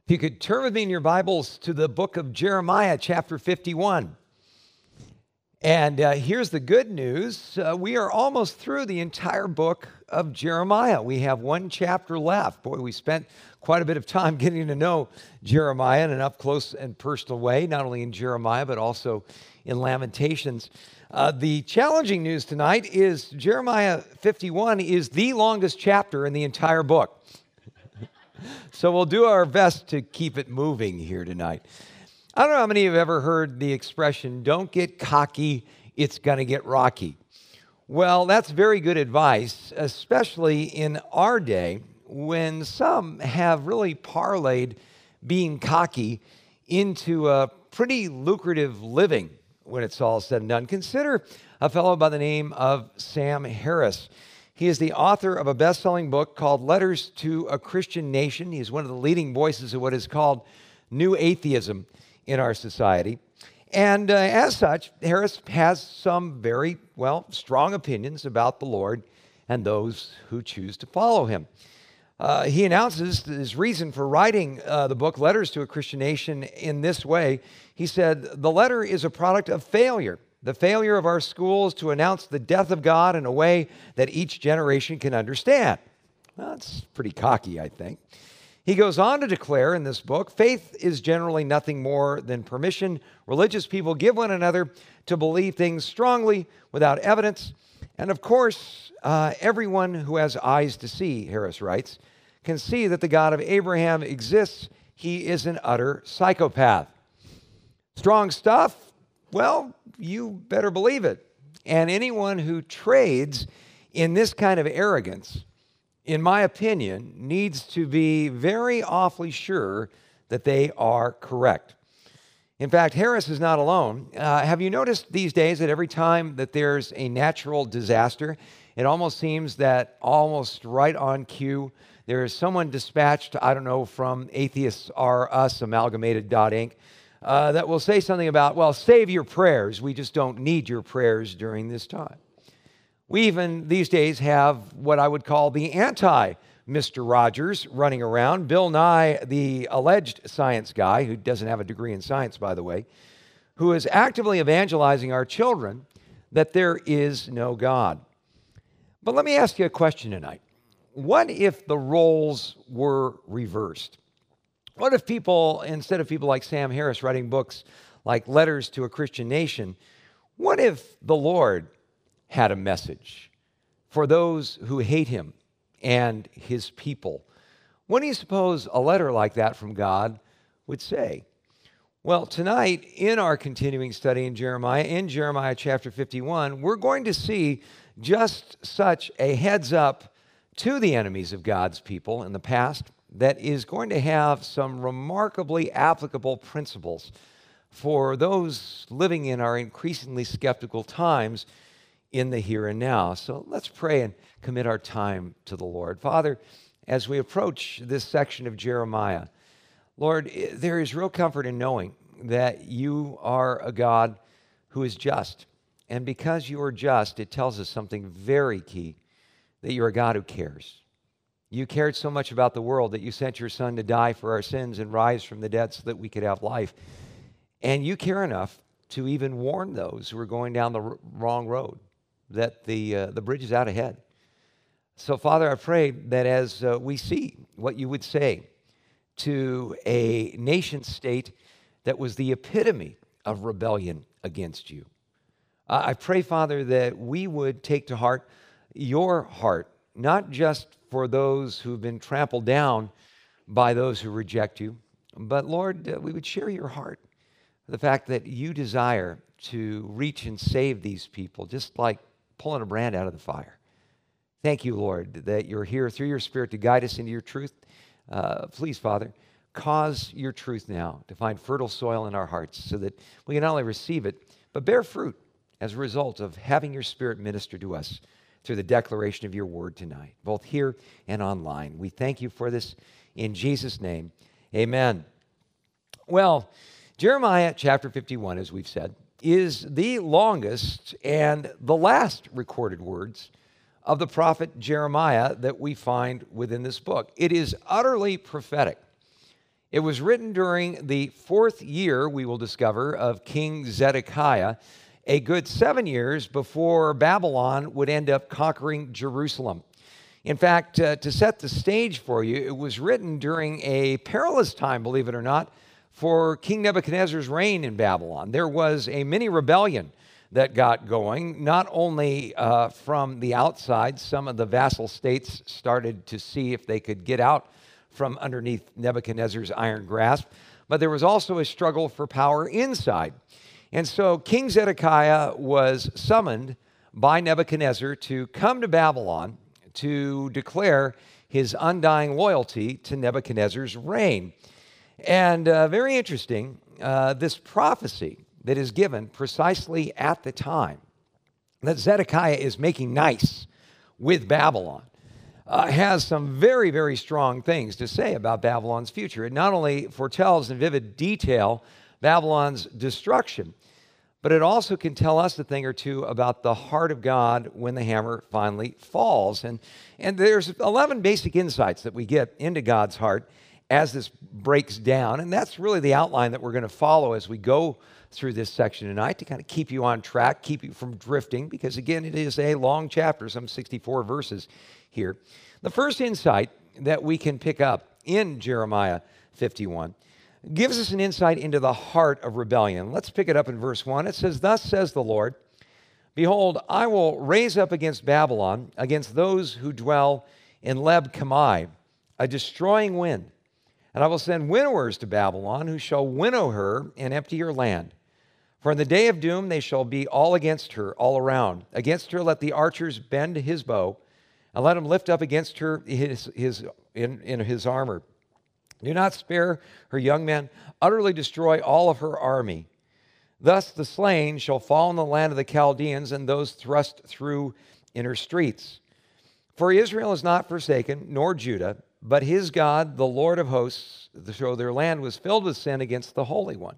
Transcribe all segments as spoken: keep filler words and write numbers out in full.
If you could turn with me in your Bibles to the book of Jeremiah, chapter fifty-one. And uh, here's the good news. Uh, we are almost through the entire book of Jeremiah. We have one chapter left. Boy, we spent quite a bit of time getting to know Jeremiah in an up-close and personal way, not only in Jeremiah, but also in Lamentations. Uh, the challenging news tonight is Jeremiah fifty-one is the longest chapter in the entire book. So we'll do our best to keep it moving here tonight. I don't know how many of you have ever heard the expression, don't get cocky, it's going to get rocky. Well, that's very good advice, especially in our day when some have really parlayed being cocky into a pretty lucrative living when it's all said and done. Consider a fellow by the name of Sam Harris. He is the author of a best-selling book called Letters to a Christian Nation. He's one of the leading voices of what is called New Atheism in our society. And uh, as such, Harris has some very, well, strong opinions about the Lord and those who choose to follow him. Uh, he announces his reason for writing uh, the book Letters to a Christian Nation in this way. He said, the letter is a product of failure. The failure of our schools to announce the death of God in a way that each generation can understand. Well, that's pretty cocky, I think. He goes on to declare in this book, faith is generally nothing more than permission religious people give one another to believe things strongly without evidence. And of course, uh, everyone who has eyes to see, Harris writes, can see that the God of Abraham exists. He is an utter psychopath. Strong stuff? Well, you better believe it. And anyone who trades in this kind of arrogance, in my opinion, needs to be very awfully sure that they are correct. In fact, Harris is not alone. Uh, have you noticed these days that every time that there's a natural disaster, it almost seems that almost right on cue, there is someone dispatched, I don't know, from Atheists R Us Amalgamated dot inc, Uh, that will say something about, well, save your prayers. We just don't need your prayers during this time. We even these days have what I would call the anti-Mister Rogers running around. Bill Nye, the alleged science guy, who doesn't have a degree in science, by the way, who is actively evangelizing our children that there is no God. But let me ask you a question tonight. What if the roles were reversed? What if people, instead of people like Sam Harris writing books like Letters to a Christian Nation, what if the Lord had a message for those who hate him and his people? What do you suppose a letter like that from God would say? Well, tonight, in our continuing study in Jeremiah, in Jeremiah chapter fifty-one, we're going to see just such a heads up to the enemies of God's people in the past that is going to have some remarkably applicable principles for those living in our increasingly skeptical times in the here and now. So let's pray and commit our time to the Lord. Father, as we approach this section of Jeremiah, Lord, there is real comfort in knowing that you are a God who is just. And because you are just, it tells us something very key, that you're a God who cares. You cared so much about the world that you sent your son to die for our sins and rise from the dead so that we could have life. And you care enough to even warn those who are going down the r- wrong road, that the, uh, the bridge is out ahead. So, Father, I pray that as uh, we see what you would say to a nation state that was the epitome of rebellion against you, uh, I pray, Father, that we would take to heart your heart, not just for those who've been trampled down by those who reject you. But Lord, uh, we would share your heart, the fact that you desire to reach and save these people, just like pulling a brand out of the fire. Thank you, Lord, that you're here through your Spirit to guide us into your truth. Uh, please, Father, cause your truth now to find fertile soil in our hearts so that we can not only receive it, but bear fruit as a result of having your Spirit minister to us through the declaration of your word tonight, both here and online. We thank you for this in Jesus' name. Amen. Well, Jeremiah chapter fifty-one, as we've said, is the longest and the last recorded words of the prophet Jeremiah that we find within this book. It is utterly prophetic. It was written during the fourth year, we will discover, of King Zedekiah, a good seven years before Babylon would end up conquering Jerusalem. In fact, uh, to set the stage for you, it was written during a perilous time, believe it or not, for King Nebuchadnezzar's reign in Babylon. There was a mini rebellion that got going, not only uh, from the outside. Some of the vassal states started to see if they could get out from underneath Nebuchadnezzar's iron grasp, but there was also a struggle for power inside. And so King Zedekiah was summoned by Nebuchadnezzar to come to Babylon to declare his undying loyalty to Nebuchadnezzar's reign. And uh, very interesting, uh, this prophecy that is given precisely at the time that Zedekiah is making nice with Babylon uh, has some very, very strong things to say about Babylon's future. It not only foretells in vivid detail Babylon's destruction, but it also can tell us a thing or two about the heart of God when the hammer finally falls. And, and there's eleven basic insights that we get into God's heart as this breaks down. And that's really the outline that we're going to follow as we go through this section tonight to kind of keep you on track, keep you from drifting, because again, it is a long chapter, some sixty-four verses here. The first insight that we can pick up in Jeremiah fifty-one gives us an insight into the heart of rebellion. Let's pick it up in verse one. It says, "Thus says the Lord, behold, I will raise up against Babylon, against those who dwell in Leb Kamai, a destroying wind. And I will send winnowers to Babylon, who shall winnow her and empty her land. For in the day of doom they shall be all against her, all around. Against her let the archers bend his bow, and let him lift up against her his, his, in, in his armor. Do not spare her young men, utterly destroy all of her army. Thus the slain shall fall in the land of the Chaldeans, and those thrust through in her streets. For Israel is not forsaken, nor Judah, but his God, the Lord of hosts, so their land was filled with sin against the Holy One."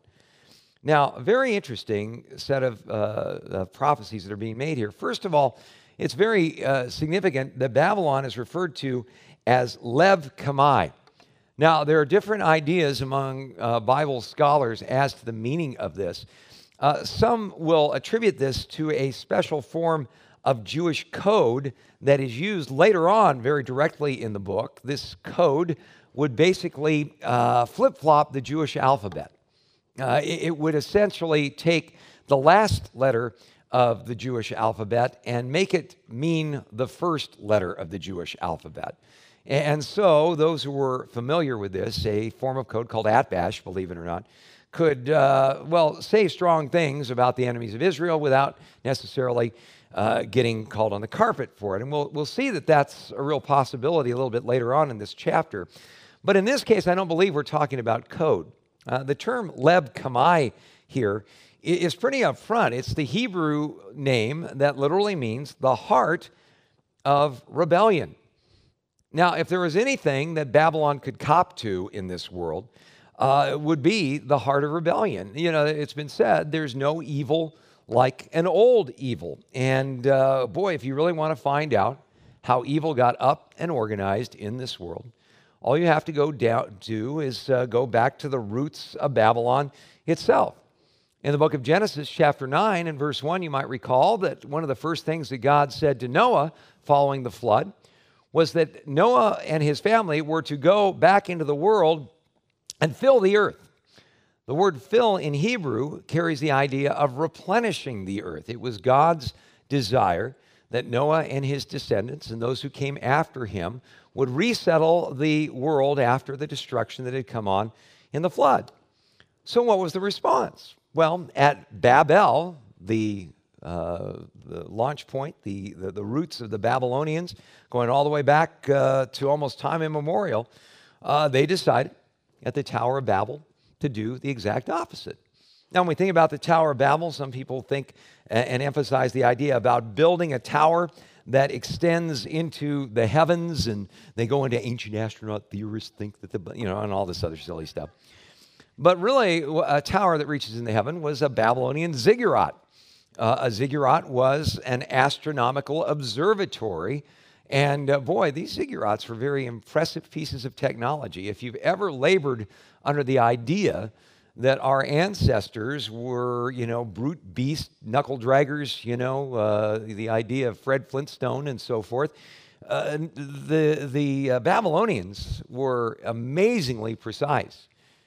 Now, a very interesting set of uh, uh, prophecies that are being made here. First of all, it's very uh, significant that Babylon is referred to as Lev Kamai. Now, there are different ideas among uh, Bible scholars as to the meaning of this. Uh, some will attribute this to a special form of Jewish code that is used later on very directly in the book. This code would basically uh, flip-flop the Jewish alphabet. Uh, it, it would essentially take the last letter of the Jewish alphabet and make it mean the first letter of the Jewish alphabet. And so those who were familiar with this, a form of code called Atbash, believe it or not, could, uh, well, say strong things about the enemies of Israel without necessarily uh, getting called on the carpet for it. And we'll, we'll see that that's a real possibility a little bit later on in this chapter. But in this case, I don't believe we're talking about code. Uh, the term Leb Kamai here is pretty upfront. It's the Hebrew name that literally means the heart of rebellion. Now, if there was anything that Babylon could cop to in this world, uh, it would be the heart of rebellion. You know, it's been said there's no evil like an old evil. And uh, boy, if you really want to find out how evil got up and organized in this world, all you have to go down to is uh, go back to the roots of Babylon itself. In the book of Genesis, chapter nine and verse one, you might recall that one of the first things that God said to Noah following the flood was that Noah and his family were to go back into the world and fill the earth. The word fill in Hebrew carries the idea of replenishing the earth. It was God's desire that Noah and his descendants and those who came after him would resettle the world after the destruction that had come on in the flood. So what was the response? Well, at Babel, the, uh, the launch point, the, the, the roots of the Babylonians, going all the way back uh, to almost time immemorial, uh, they decided at the Tower of Babel to do the exact opposite. Now, when we think about the Tower of Babel, some people think and emphasize the idea about building a tower that extends into the heavens, and they go into ancient astronaut theorists think that the, you know, and all this other silly stuff. But really, a tower that reaches into heaven was a Babylonian ziggurat. Uh, a ziggurat was an astronomical observatory, And uh, boy, these ziggurats were very impressive pieces of technology. If you've ever labored under the idea that our ancestors were, you know, brute beast knuckle draggers, you know, uh, the idea of Fred Flintstone and so forth, uh, the, the uh, Babylonians were amazingly precise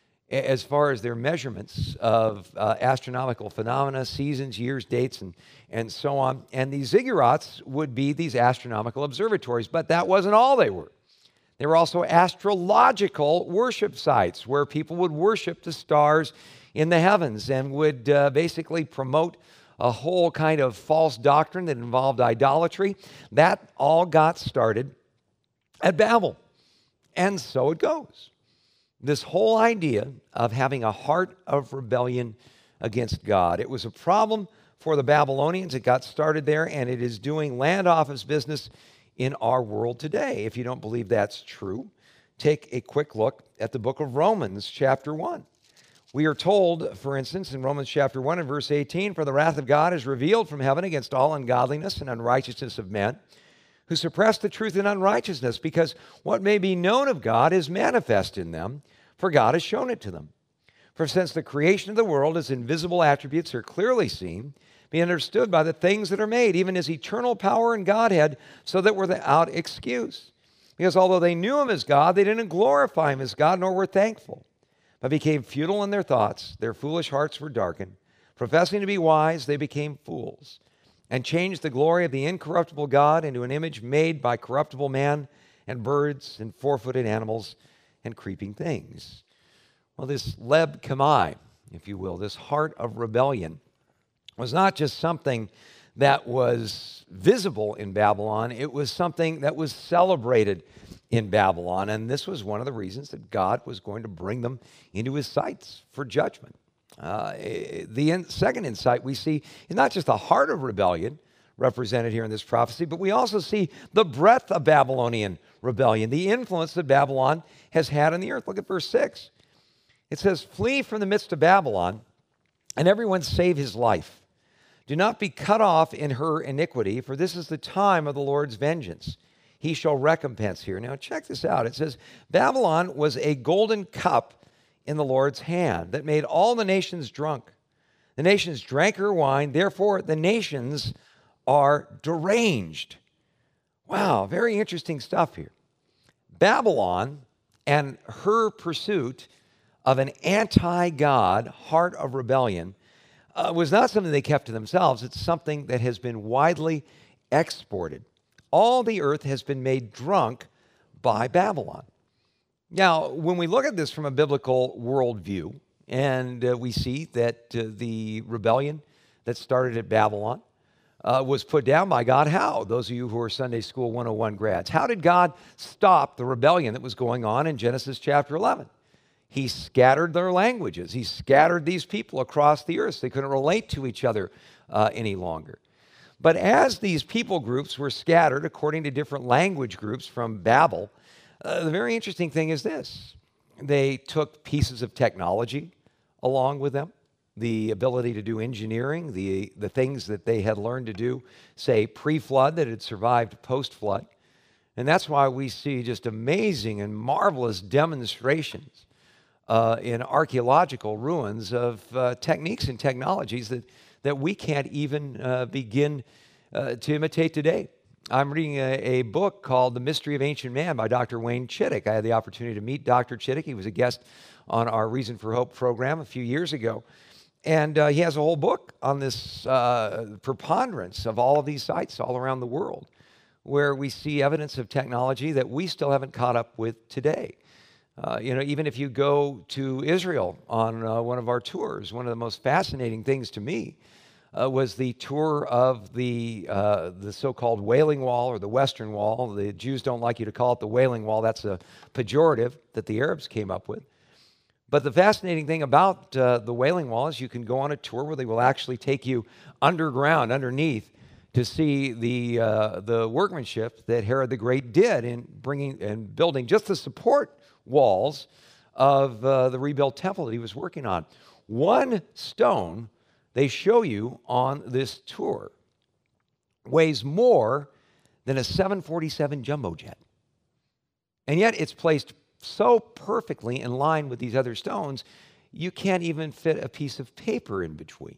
as far as their measurements of uh, astronomical phenomena, seasons, years, dates, and, and so on. And these ziggurats would be these astronomical observatories, but that wasn't all they were. They were also astrological worship sites where people would worship the stars in the heavens and would uh, basically promote a whole kind of false doctrine that involved idolatry. That all got started at Babel. And so it goes. This whole idea of having a heart of rebellion against God. It was a problem for the Babylonians. It got started there, and it is doing land office business in our world today. If you don't believe that's true, take a quick look at the book of Romans, chapter one. We are told, for instance, in Romans chapter one and verse eighteen, "For the wrath of God is revealed from heaven against all ungodliness and unrighteousness of men, who suppress the truth in unrighteousness, because what may be known of God is manifest in them, for God has shown it to them. For since the creation of the world, his invisible attributes are clearly seen, being understood by the things that are made, even his eternal power and Godhead, so that we're without excuse. Because although they knew him as God, they didn't glorify him as God, nor were thankful, but became futile in their thoughts. Their foolish hearts were darkened. Professing to be wise, they became fools, and changed the glory of the incorruptible God into an image made by corruptible man, and birds, and four-footed animals, and creeping things." Well, this leb kamai, if you will, this heart of rebellion, was not just something that was visible in Babylon, it was something that was celebrated in Babylon, and this was one of the reasons that God was going to bring them into his sights for judgment. Uh, the in, second insight we see is not just the heart of rebellion represented here in this prophecy, but we also see the breadth of Babylonian rebellion, the influence that Babylon has had on the earth. Look at verse six. It says, "Flee from the midst of Babylon, and everyone save his life. Do not be cut off in her iniquity, for this is the time of the Lord's vengeance. He shall recompense" here. Now check this out. It says, Babylon was a golden cup in the Lord's hand that made all the nations drunk. The nations drank her wine, therefore the nations are deranged. Wow, very interesting stuff here. Babylon and her pursuit of an anti-God heart of rebellion uh, was not something they kept to themselves. It's something that has been widely exported. All the earth has been made drunk by Babylon. Now, when we look at this from a biblical worldview, and uh, we see that uh, the rebellion that started at Babylon uh, was put down by God. How? Those of you who are Sunday School one oh one grads. How did God stop the rebellion that was going on in Genesis chapter eleven? He scattered their languages. He scattered these people across the earth. They couldn't relate to each other uh, any longer. But as these people groups were scattered according to different language groups from Babel, uh, the very interesting thing is this. They took pieces of technology along with them, the ability to do engineering, the, the things that they had learned to do, say, pre-flood that had survived post-flood. And that's why we see just amazing and marvelous demonstrations uh, in archaeological ruins of uh, techniques and technologies that, that we can't even uh, begin uh, to imitate today. I'm reading a, a book called The Mystery of Ancient Man by Doctor Wayne Chittick. I had the opportunity to meet Doctor Chittick. He was a guest on our Reason for Hope program a few years ago. And uh, he has a whole book on this uh, preponderance of all of these sites all around the world where we see evidence of technology that we still haven't caught up with today. Uh, you know, even if you go to Israel on uh, one of our tours, one of the most fascinating things to me uh, was the tour of the uh, the so-called Wailing Wall or the Western Wall. The Jews don't like you to call it the Wailing Wall. That's a pejorative that the Arabs came up with. But the fascinating thing about uh, the Wailing Wall is you can go on a tour where they will actually take you underground, underneath, to see the uh, the workmanship that Herod the Great did in bringing and building just the support walls of uh, the rebuilt temple that he was working on. One stone they show you on this tour weighs more than a seven forty-seven jumbo jet. And yet it's placed so perfectly in line with these other stones, you can't even fit a piece of paper in between.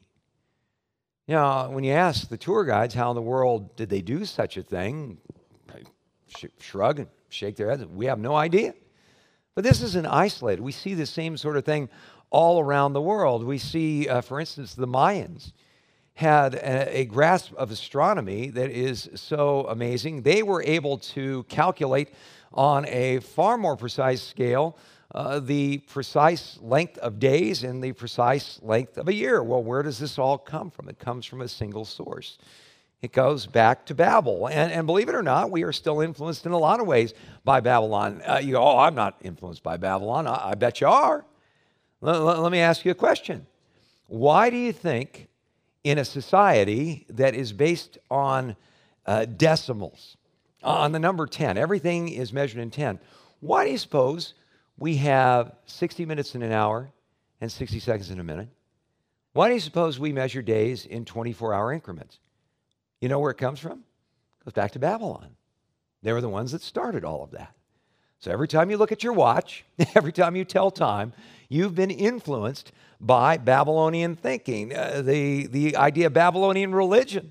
You know, when you ask the tour guides how in the world did they do such a thing, they sh- shrug and shake their heads. We have no idea. But this isn't isolated. We see the same sort of thing all around the world. We see, uh, for instance, the Mayans had a, a grasp of astronomy that is so amazing. They were able to calculate on a far more precise scale uh, the precise length of days and the precise length of a year. Well, where does this all come from? It comes from a single source. It goes back to Babel. And, and believe it or not, we are still influenced in a lot of ways by Babylon. Uh, you go, oh, I'm not influenced by Babylon. I, I bet you are. L- l- let me ask you a question. Why do you think in a society that is based on uh, decimals, on the number ten, everything is measured in ten, why do you suppose we have sixty minutes in an hour and sixty seconds in a minute? Why do you suppose we measure days in twenty-four hour increments? You know where it comes from? It goes back to Babylon. They were the ones that started all of that. So every time you look at your watch, every time you tell time, you've been influenced by Babylonian thinking, uh, the, the idea of Babylonian religion,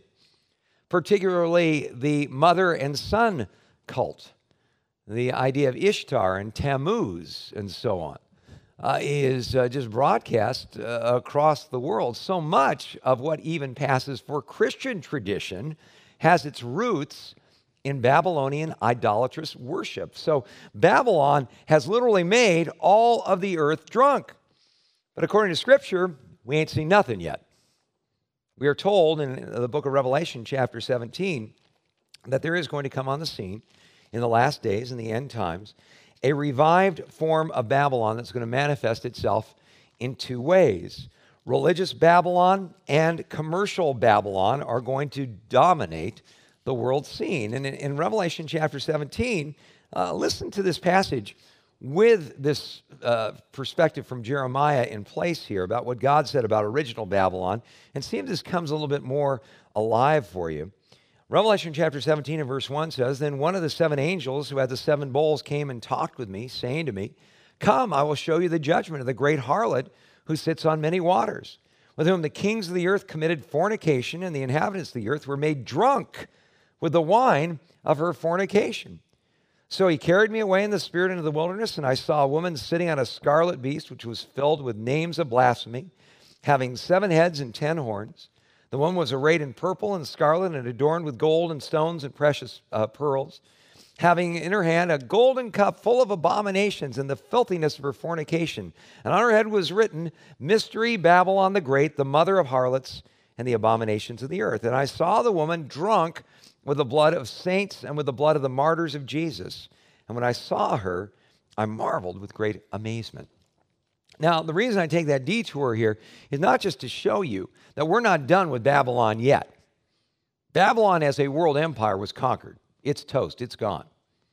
particularly the mother and son cult, the idea of Ishtar and Tammuz and so on, uh, is uh, just broadcast uh, across the world. So much of what even passes for Christian tradition has its roots in Babylonian idolatrous worship. So Babylon has literally made all of the earth drunk. But according to Scripture, we ain't seen nothing yet. We are told in the book of Revelation, chapter seventeen, that there is going to come on the scene in the last days, in the end times, a revived form of Babylon that's going to manifest itself in two ways. Religious Babylon and commercial Babylon are going to dominate the world scene. And in, in Revelation chapter seventeen, uh, listen to this passage with this uh, perspective from Jeremiah in place here about what God said about original Babylon, and see if this comes a little bit more alive for you. Revelation chapter seventeen and verse one says, "Then one of the seven angels who had the seven bowls came and talked with me, saying to me, 'Come, I will show you the judgment of the great harlot who sits on many waters, with whom the kings of the earth committed fornication, and the inhabitants of the earth were made drunk with the wine of her fornication.' So he carried me away in the spirit into the wilderness, and I saw a woman sitting on a scarlet beast, which was filled with names of blasphemy, having seven heads and ten horns. The woman was arrayed in purple and scarlet and adorned with gold and stones and precious uh, pearls, having in her hand a golden cup full of abominations and the filthiness of her fornication. And on her head was written, 'Mystery Babylon the Great, the mother of harlots and the abominations of the earth.' And I saw the woman drunk with the blood of saints and with the blood of the martyrs of Jesus. And when I saw her, I marveled with great amazement." Now, the reason I take that detour here is not just to show you that we're not done with Babylon yet. Babylon as a world empire was conquered. It's toast. It's gone.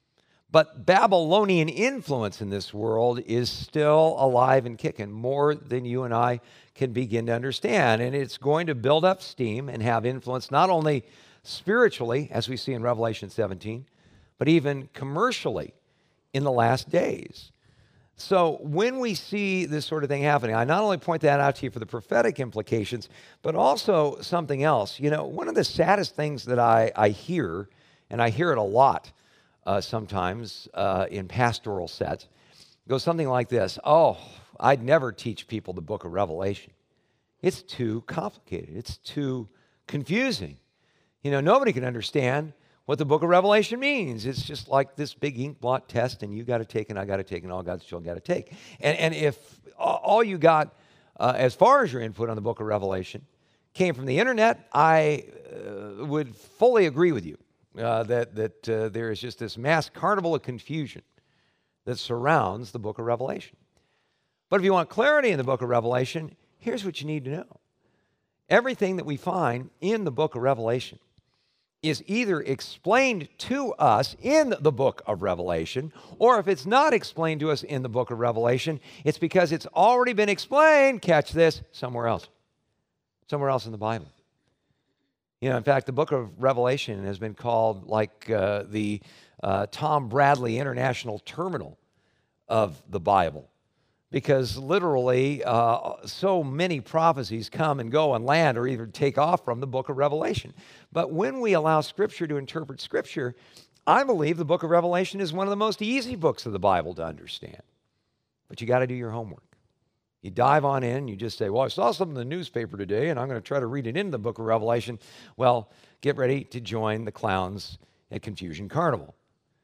But Babylonian influence in this world is still alive and kicking, more than you and I can begin to understand. And it's going to build up steam and have influence not only spiritually, as we see in Revelation seventeen, but even commercially in the last days. So when we see this sort of thing happening, I not only point that out to you for the prophetic implications, but also something else. You know, one of the saddest things that I, I hear, and I hear it a lot uh, sometimes uh, in pastoral sets, goes something like this: "Oh, I'd never teach people the book of Revelation. It's too complicated. It's too confusing. You know, nobody can understand what the book of Revelation means. It's just like this big ink blot test, and you got to take, and I got to take, and all God's children got to take." And, and if all you got uh, as far as your input on the book of Revelation came from the internet, I uh, would fully agree with you uh, that, that uh, there is just this mass carnival of confusion that surrounds the book of Revelation. But if you want clarity in the book of Revelation, here's what you need to know. Everything that we find in the book of Revelation is either explained to us in the book of Revelation, or if it's not explained to us in the book of Revelation, it's because it's already been explained, catch this, somewhere else. Somewhere else in the Bible. You know, in fact, the book of Revelation has been called like uh, the uh, Tom Bradley International Terminal of the Bible, because literally uh, so many prophecies come and go and land or even take off from the book of Revelation. But when we allow Scripture to interpret Scripture, I believe the book of Revelation is one of the most easy books of the Bible to understand. But you got to do your homework. You dive on in, you just say, well, I saw something in the newspaper today, and I'm going to try to read it into the book of Revelation. Well, get ready to join the clowns at Confusion Carnival.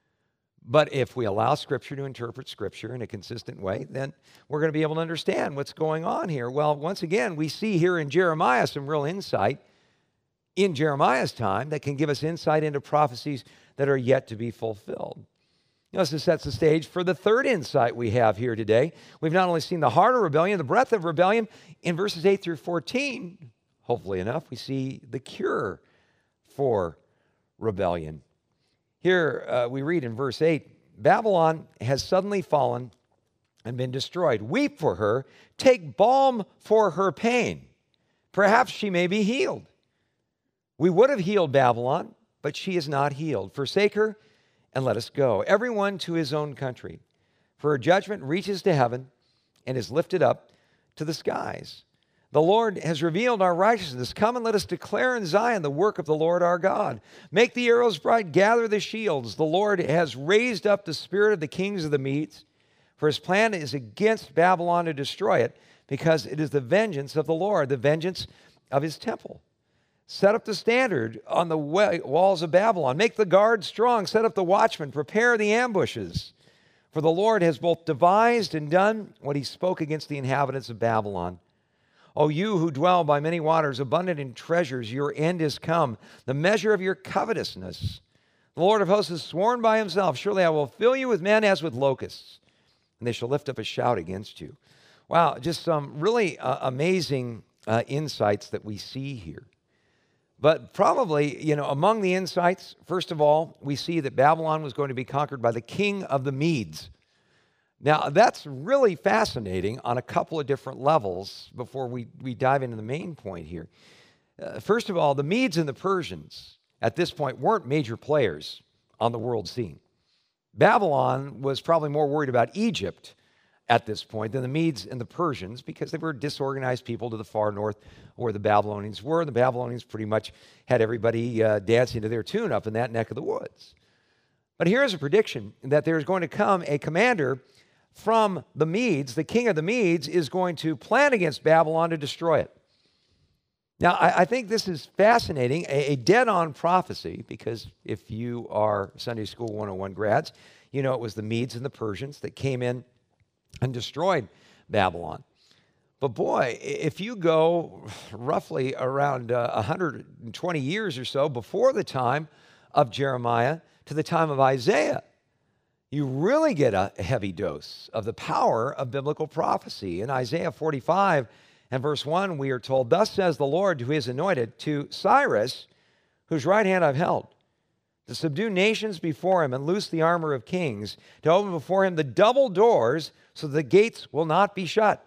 But if we allow Scripture to interpret Scripture in a consistent way, then we're going to be able to understand what's going on here. Well, once again, we see here in Jeremiah some real insight in Jeremiah's time that can give us insight into prophecies that are yet to be fulfilled. You know, this sets the stage for the third insight we have here today. We've not only seen the heart of rebellion, the breadth of rebellion. In verses eight through fourteen, hopefully enough, we see the cure for rebellion. Here uh, we read in verse eight, Babylon has suddenly fallen and been destroyed. Weep for her, take balm for her pain. Perhaps she may be healed. We would have healed Babylon, but she is not healed. Forsake her and let us go, everyone to his own country. For her judgment reaches to heaven and is lifted up to the skies. The Lord has revealed our righteousness. Come and let us declare in Zion the work of the Lord our God. Make the arrows bright, gather the shields. The Lord has raised up the spirit of the kings of the Medes, for his plan is against Babylon to destroy it, because it is the vengeance of the Lord, the vengeance of his temple. Set up the standard on the walls of Babylon. Make the guard strong. Set up the watchmen. Prepare the ambushes. For the Lord has both devised and done what he spoke against the inhabitants of Babylon. O you who dwell by many waters, abundant in treasures, your end is come, the measure of your covetousness. The Lord of hosts has sworn by himself, surely I will fill you with men as with locusts, and they shall lift up a shout against you. Wow, just some really uh, amazing uh, insights that we see here. But probably, you know, among the insights, first of all, we see that Babylon was going to be conquered by the king of the Medes. Now, that's really fascinating on a couple of different levels before we, we dive into the main point here. Uh, first of all, the Medes and the Persians at this point weren't major players on the world scene. Babylon was probably more worried about Egypt at this point than the Medes and the Persians, because they were disorganized people to the far north where the Babylonians were. The Babylonians pretty much had everybody uh, dancing to their tune up in that neck of the woods. But here's a prediction that there's going to come a commander from the Medes. The king of the Medes is going to plan against Babylon to destroy it. Now, I, I think this is fascinating, a, a dead-on prophecy, because if you are Sunday School one oh one grads, you know it was the Medes and the Persians that came in and destroyed Babylon. But boy, if you go roughly around uh, one hundred twenty years or so before the time of Jeremiah to the time of Isaiah, you really get a heavy dose of the power of biblical prophecy. In Isaiah forty-five and verse one, we are told, thus says the Lord to his anointed, to Cyrus, whose right hand I've held, to subdue nations before him and loose the armor of kings, to open before him the double doors so the gates will not be shut.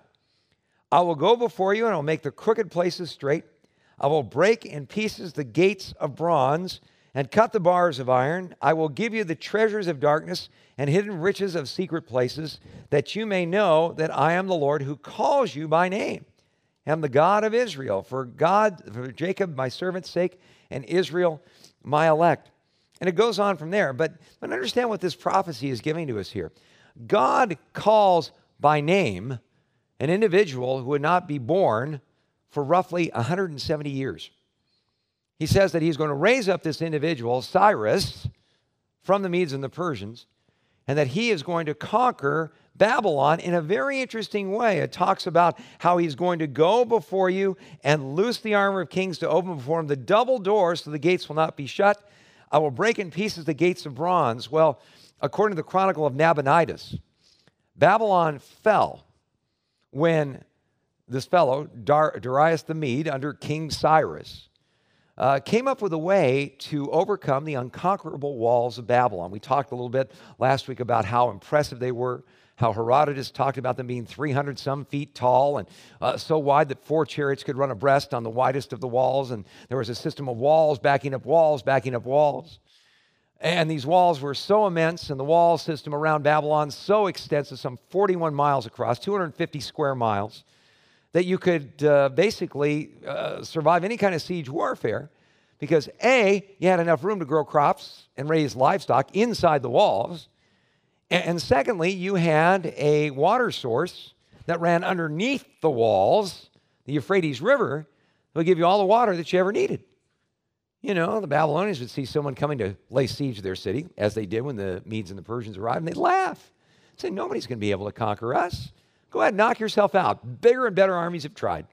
I will go before you and I will make the crooked places straight. I will break in pieces the gates of bronze and cut the bars of iron. I will give you the treasures of darkness and hidden riches of secret places, that you may know that I am the Lord who calls you by name. I am the God of Israel, for God, for Jacob, my servant's sake, and Israel, my elect. And it goes on from there. But, but understand what this prophecy is giving to us here. God calls by name an individual who would not be born for roughly one hundred seventy years. He says that he's going to raise up this individual, Cyrus, from the Medes and the Persians, and that he is going to conquer Babylon in a very interesting way. It talks about how he's going to go before you and loose the armor of kings to open before him the double doors so the gates will not be shut. I will break in pieces the gates of bronze. Well, according to the Chronicle of Nabonidus, Babylon fell when this fellow, Dar- Darius the Mede, under King Cyrus, uh, came up with a way to overcome the unconquerable walls of Babylon. We talked a little bit last week about how impressive they were, how Herodotus talked about them being three hundred some feet tall and uh, so wide that four chariots could run abreast on the widest of the walls. And there was a system of walls backing up walls, backing up walls. And these walls were so immense, and the wall system around Babylon so extensive, some forty-one miles across, two hundred fifty square miles, that you could uh, basically uh, survive any kind of siege warfare because A, you had enough room to grow crops and raise livestock inside the walls, and, and secondly, you had a water source that ran underneath the walls, the Euphrates River, that would give you all the water that you ever needed. You know, the Babylonians would see someone coming to lay siege to their city, as they did when the Medes and the Persians arrived, and they'd laugh. They'd say, nobody's going to be able to conquer us. Go ahead, knock yourself out. Bigger and better armies have tried.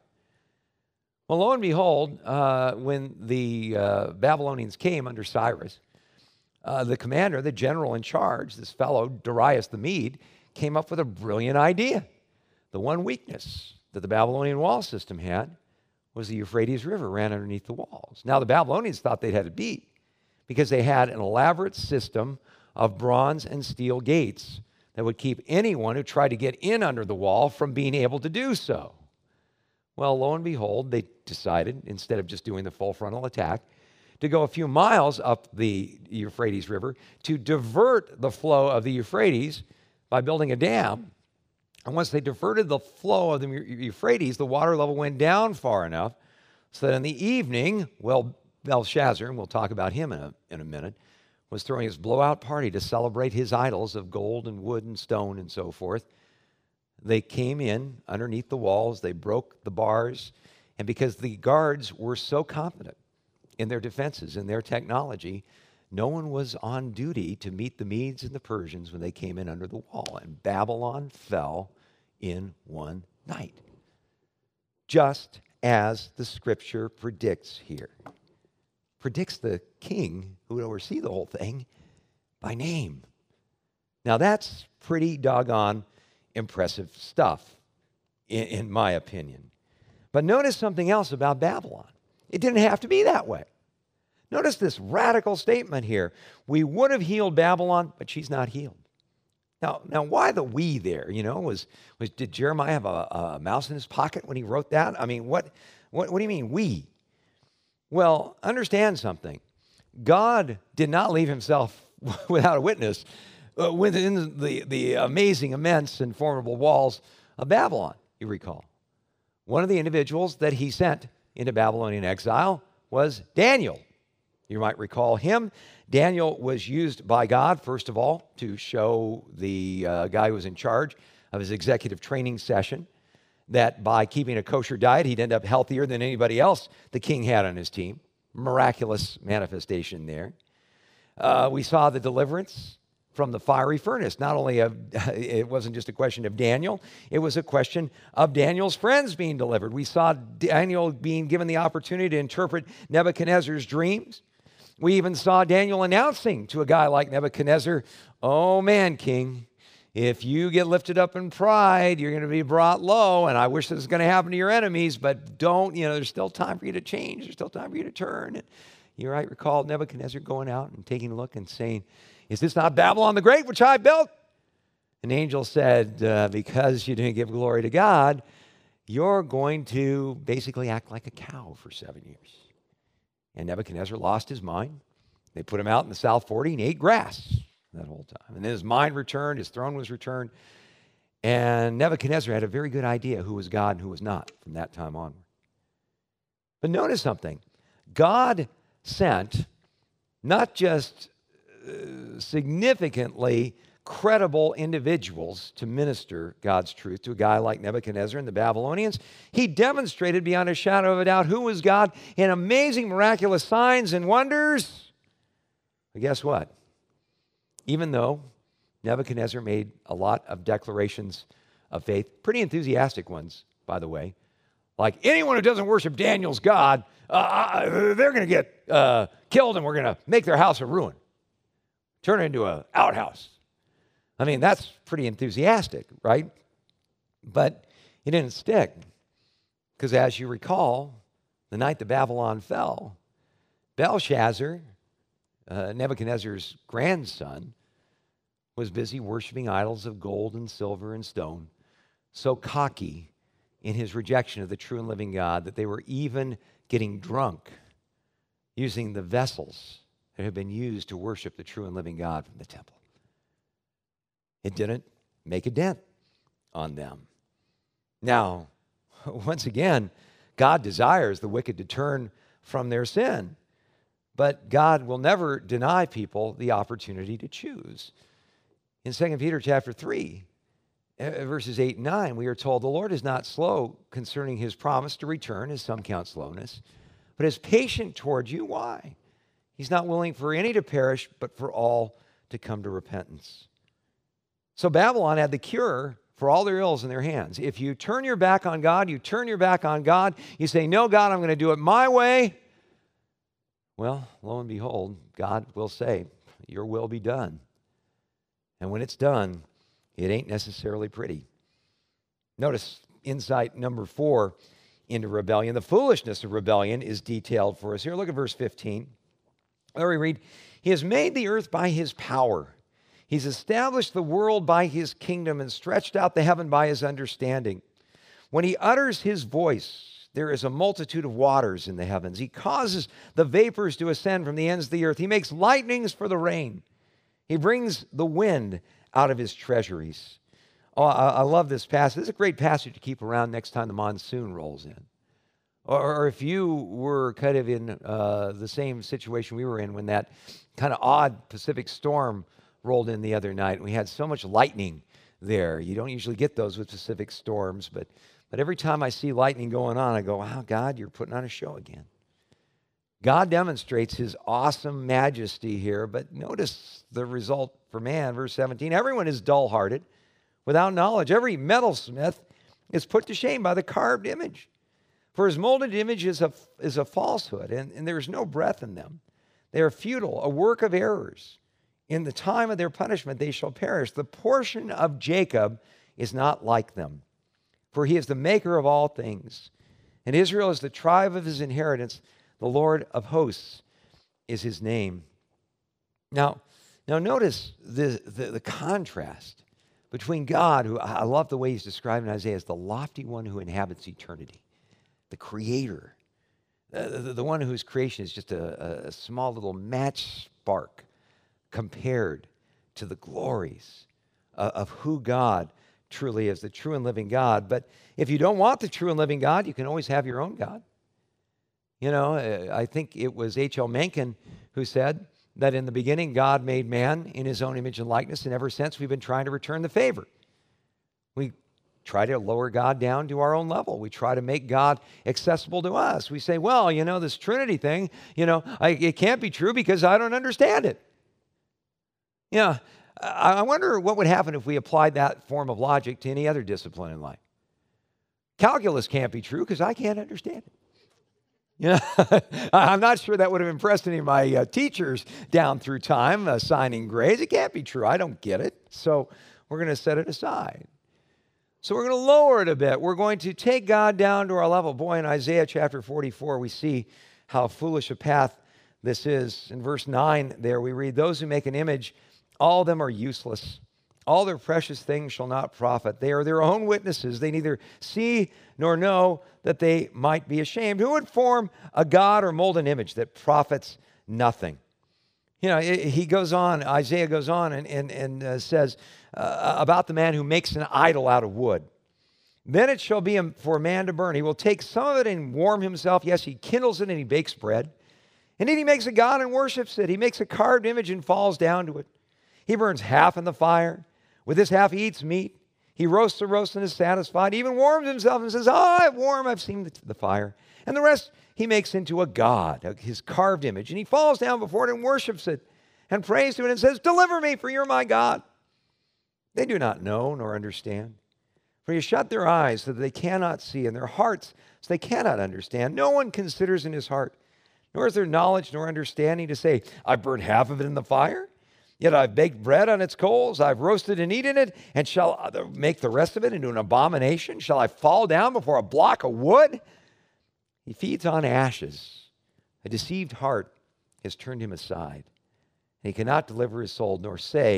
Well, lo and behold, uh, when the uh, Babylonians came under Cyrus, uh, the commander, the general in charge, this fellow, Darius the Mede, came up with a brilliant idea. The one weakness that the Babylonian wall system had was the Euphrates River ran underneath the walls. Now, the Babylonians thought they'd had it beat because they had an elaborate system of bronze and steel gates that would keep anyone who tried to get in under the wall from being able to do so. Well, lo and behold, they decided, instead of just doing the full frontal attack, to go a few miles up the Euphrates River to divert the flow of the Euphrates by building a dam. And once they diverted the flow of the Euphrates, the water level went down far enough so that in the evening, well, Belshazzar, and we'll talk about him in a, in a minute, was throwing his blowout party to celebrate his idols of gold and wood and stone and so forth. They came in underneath the walls, they broke the bars, and because the guards were so confident in their defenses and their technology, no one was on duty to meet the Medes and the Persians when they came in under the wall, and Babylon fell in one night, just as the scripture predicts here. Predicts the king who would oversee the whole thing by name. Now that's pretty doggone impressive stuff, in, in my opinion. But notice something else about Babylon. It didn't have to be that way. Notice this radical statement here. We would have healed Babylon, but she's not healed. Now, now why the we there? You know, was, was did Jeremiah have a, a mouse in his pocket when he wrote that? I mean, what, what, what do you mean we? Well, understand something. God did not leave himself without a witness uh, within the, the amazing, immense, and formidable walls of Babylon, you recall. One of the individuals that he sent into Babylonian exile was Daniel. You might recall him. Daniel was used by God, first of all, to show the uh, guy who was in charge of his executive training session that by keeping a kosher diet, he'd end up healthier than anybody else the king had on his team. Miraculous manifestation there. Uh, we saw the deliverance from the fiery furnace. Not only of, it wasn't just a question of Daniel, it was a question of Daniel's friends being delivered. We saw Daniel being given the opportunity to interpret Nebuchadnezzar's dreams. We even saw Daniel announcing to a guy like Nebuchadnezzar, oh man, king, if you get lifted up in pride, you're going to be brought low, and I wish this was going to happen to your enemies, but don't, you know, there's still time for you to change. There's still time for you to turn. And you might recall Nebuchadnezzar going out and taking a look and saying, is this not Babylon the Great, which I built? An angel said, uh, because you didn't give glory to God, you're going to basically act like a cow for seven years. And Nebuchadnezzar lost his mind. They put him out in the South forty and ate grass that whole time. And then his mind returned, his throne was returned. And Nebuchadnezzar had a very good idea who was God and who was not from that time onward. But notice something. God sent not just uh, significantly credible individuals to minister God's truth to a guy like Nebuchadnezzar and the Babylonians. He demonstrated beyond a shadow of a doubt who was God in amazing, miraculous signs and wonders. But guess what? Even though Nebuchadnezzar made a lot of declarations of faith, pretty enthusiastic ones, by the way, like anyone who doesn't worship Daniel's God, uh, they're going to get uh, killed and we're going to make their house a ruin, turn it into an outhouse. I mean, that's pretty enthusiastic, right? But it didn't stick. Because as you recall, the night that Babylon fell, Belshazzar, uh, Nebuchadnezzar's grandson, was busy worshiping idols of gold and silver and stone, so cocky in his rejection of the true and living God that they were even getting drunk using the vessels that had been used to worship the true and living God from the temple. It didn't make a dent on them. Now, once again, God desires the wicked to turn from their sin, but God will never deny people the opportunity to choose. In Second Peter chapter three, verses eight and nine, we are told, the Lord is not slow concerning his promise to return, as some count slowness, but is patient toward you. Why? He's not willing for any to perish, but for all to come to repentance. So Babylon had the cure for all their ills in their hands. If you turn your back on God, you turn your back on God, you say, no, God, I'm going to do it my way. Well, lo and behold, God will say, your will be done. And when it's done, it ain't necessarily pretty. Notice insight number four into rebellion. The foolishness of rebellion is detailed for us here. Look at verse fifteen. There we read, he has made the earth by his power. He's established the world by his kingdom and stretched out the heaven by his understanding. When he utters his voice, there is a multitude of waters in the heavens. He causes the vapors to ascend from the ends of the earth. He makes lightnings for the rain. He brings the wind out of his treasuries. Oh, I, I love this passage. This is a great passage to keep around next time the monsoon rolls in. Or, or if you were kind of in uh, the same situation we were in when that kind of odd Pacific storm rolled in the other night, and we had so much lightning there. You don't usually get those with Pacific storms, but, but every time I see lightning going on, I go, wow, God, you're putting on a show again. God demonstrates his awesome majesty here, but notice the result for man, verse seventeen. Everyone is dull-hearted, without knowledge. Every metalsmith is put to shame by the carved image. For his molded image is a, is a falsehood, and, and there is no breath in them. They are futile, a work of errors. In the time of their punishment they shall perish. The portion of Jacob is not like them, for he is the maker of all things. And Israel is the tribe of his inheritance. The Lord of hosts is his name. Now, now notice the, the, the contrast between God, who I love the way he's described in Isaiah as the lofty one who inhabits eternity, the creator, the, the, the one whose creation is just a, a small little match spark compared to the glories of, of who God truly is, the true and living God. But if you don't want the true and living God, you can always have your own God. You know, I think it was H L Mencken who said that in the beginning, God made man in his own image and likeness, and ever since we've been trying to return the favor. We try to lower God down to our own level. We try to make God accessible to us. We say, well, you know, this Trinity thing, you know, I, it can't be true because I don't understand it. Yeah, I wonder what would happen if we applied that form of logic to any other discipline in life. Calculus can't be true because I can't understand it. You know, I'm not sure that would have impressed any of my uh, teachers down through time, assigning grades. It can't be true. I don't get it. So we're going to set it aside. So we're going to lower it a bit. We're going to take God down to our level. Boy, in Isaiah chapter forty-four, we see how foolish a path this is. In verse nine there, we read, those who make an image, all of them are useless. All their precious things shall not profit. They are their own witnesses. They neither see nor know that they might be ashamed. Who would form a god or mold an image that profits nothing? You know, he goes on, Isaiah goes on and, and, and uh, says uh, about the man who makes an idol out of wood. Then it shall be for a man to burn. He will take some of it and warm himself. Yes, he kindles it and he bakes bread. And then he makes a god and worships it. He makes a carved image and falls down to it. He burns half in the fire. With this half he eats meat. He roasts a roast and is satisfied. He even warms himself and says, oh, I'm warm, I've seen the, the fire. And the rest he makes into a god, his carved image. And he falls down before it and worships it and prays to it and says, deliver me, for you're my God. They do not know nor understand. For you shut their eyes so that they cannot see, and their hearts so they cannot understand. No one considers in his heart, nor is there knowledge nor understanding to say, I burned half of it in the fire. Yet I've baked bread on its coals, I've roasted and eaten it, and shall make the rest of it into an abomination? Shall I fall down before a block of wood? He feeds on ashes. A deceived heart has turned him aside. And he cannot deliver his soul, nor say,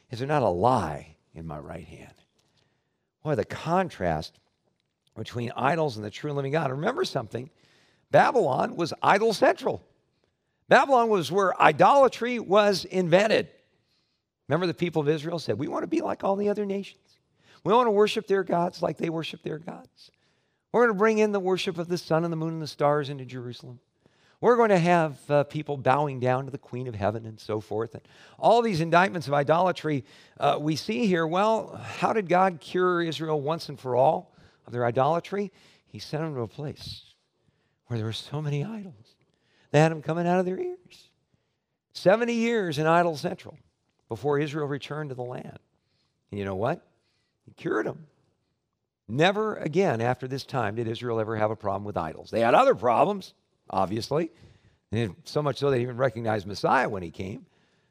Is there not a lie in my right hand? Boy, the contrast between idols and the true and living God. Remember something, Babylon was idol central. Babylon was where idolatry was invented. Remember the people of Israel said, we want to be like all the other nations. We want to worship their gods like they worship their gods. We're going to bring in the worship of the sun and the moon and the stars into Jerusalem. We're going to have uh, people bowing down to the Queen of Heaven and so forth. And all these indictments of idolatry uh, we see here. Well, how did God cure Israel once and for all of their idolatry? He sent them to a place where there were so many idols. They had them coming out of their ears. seventy years in idol central before Israel returned to the land. And you know what? He cured them. Never again after this time did Israel ever have a problem with idols. They had other problems, obviously, and so much so they even recognized Messiah when he came.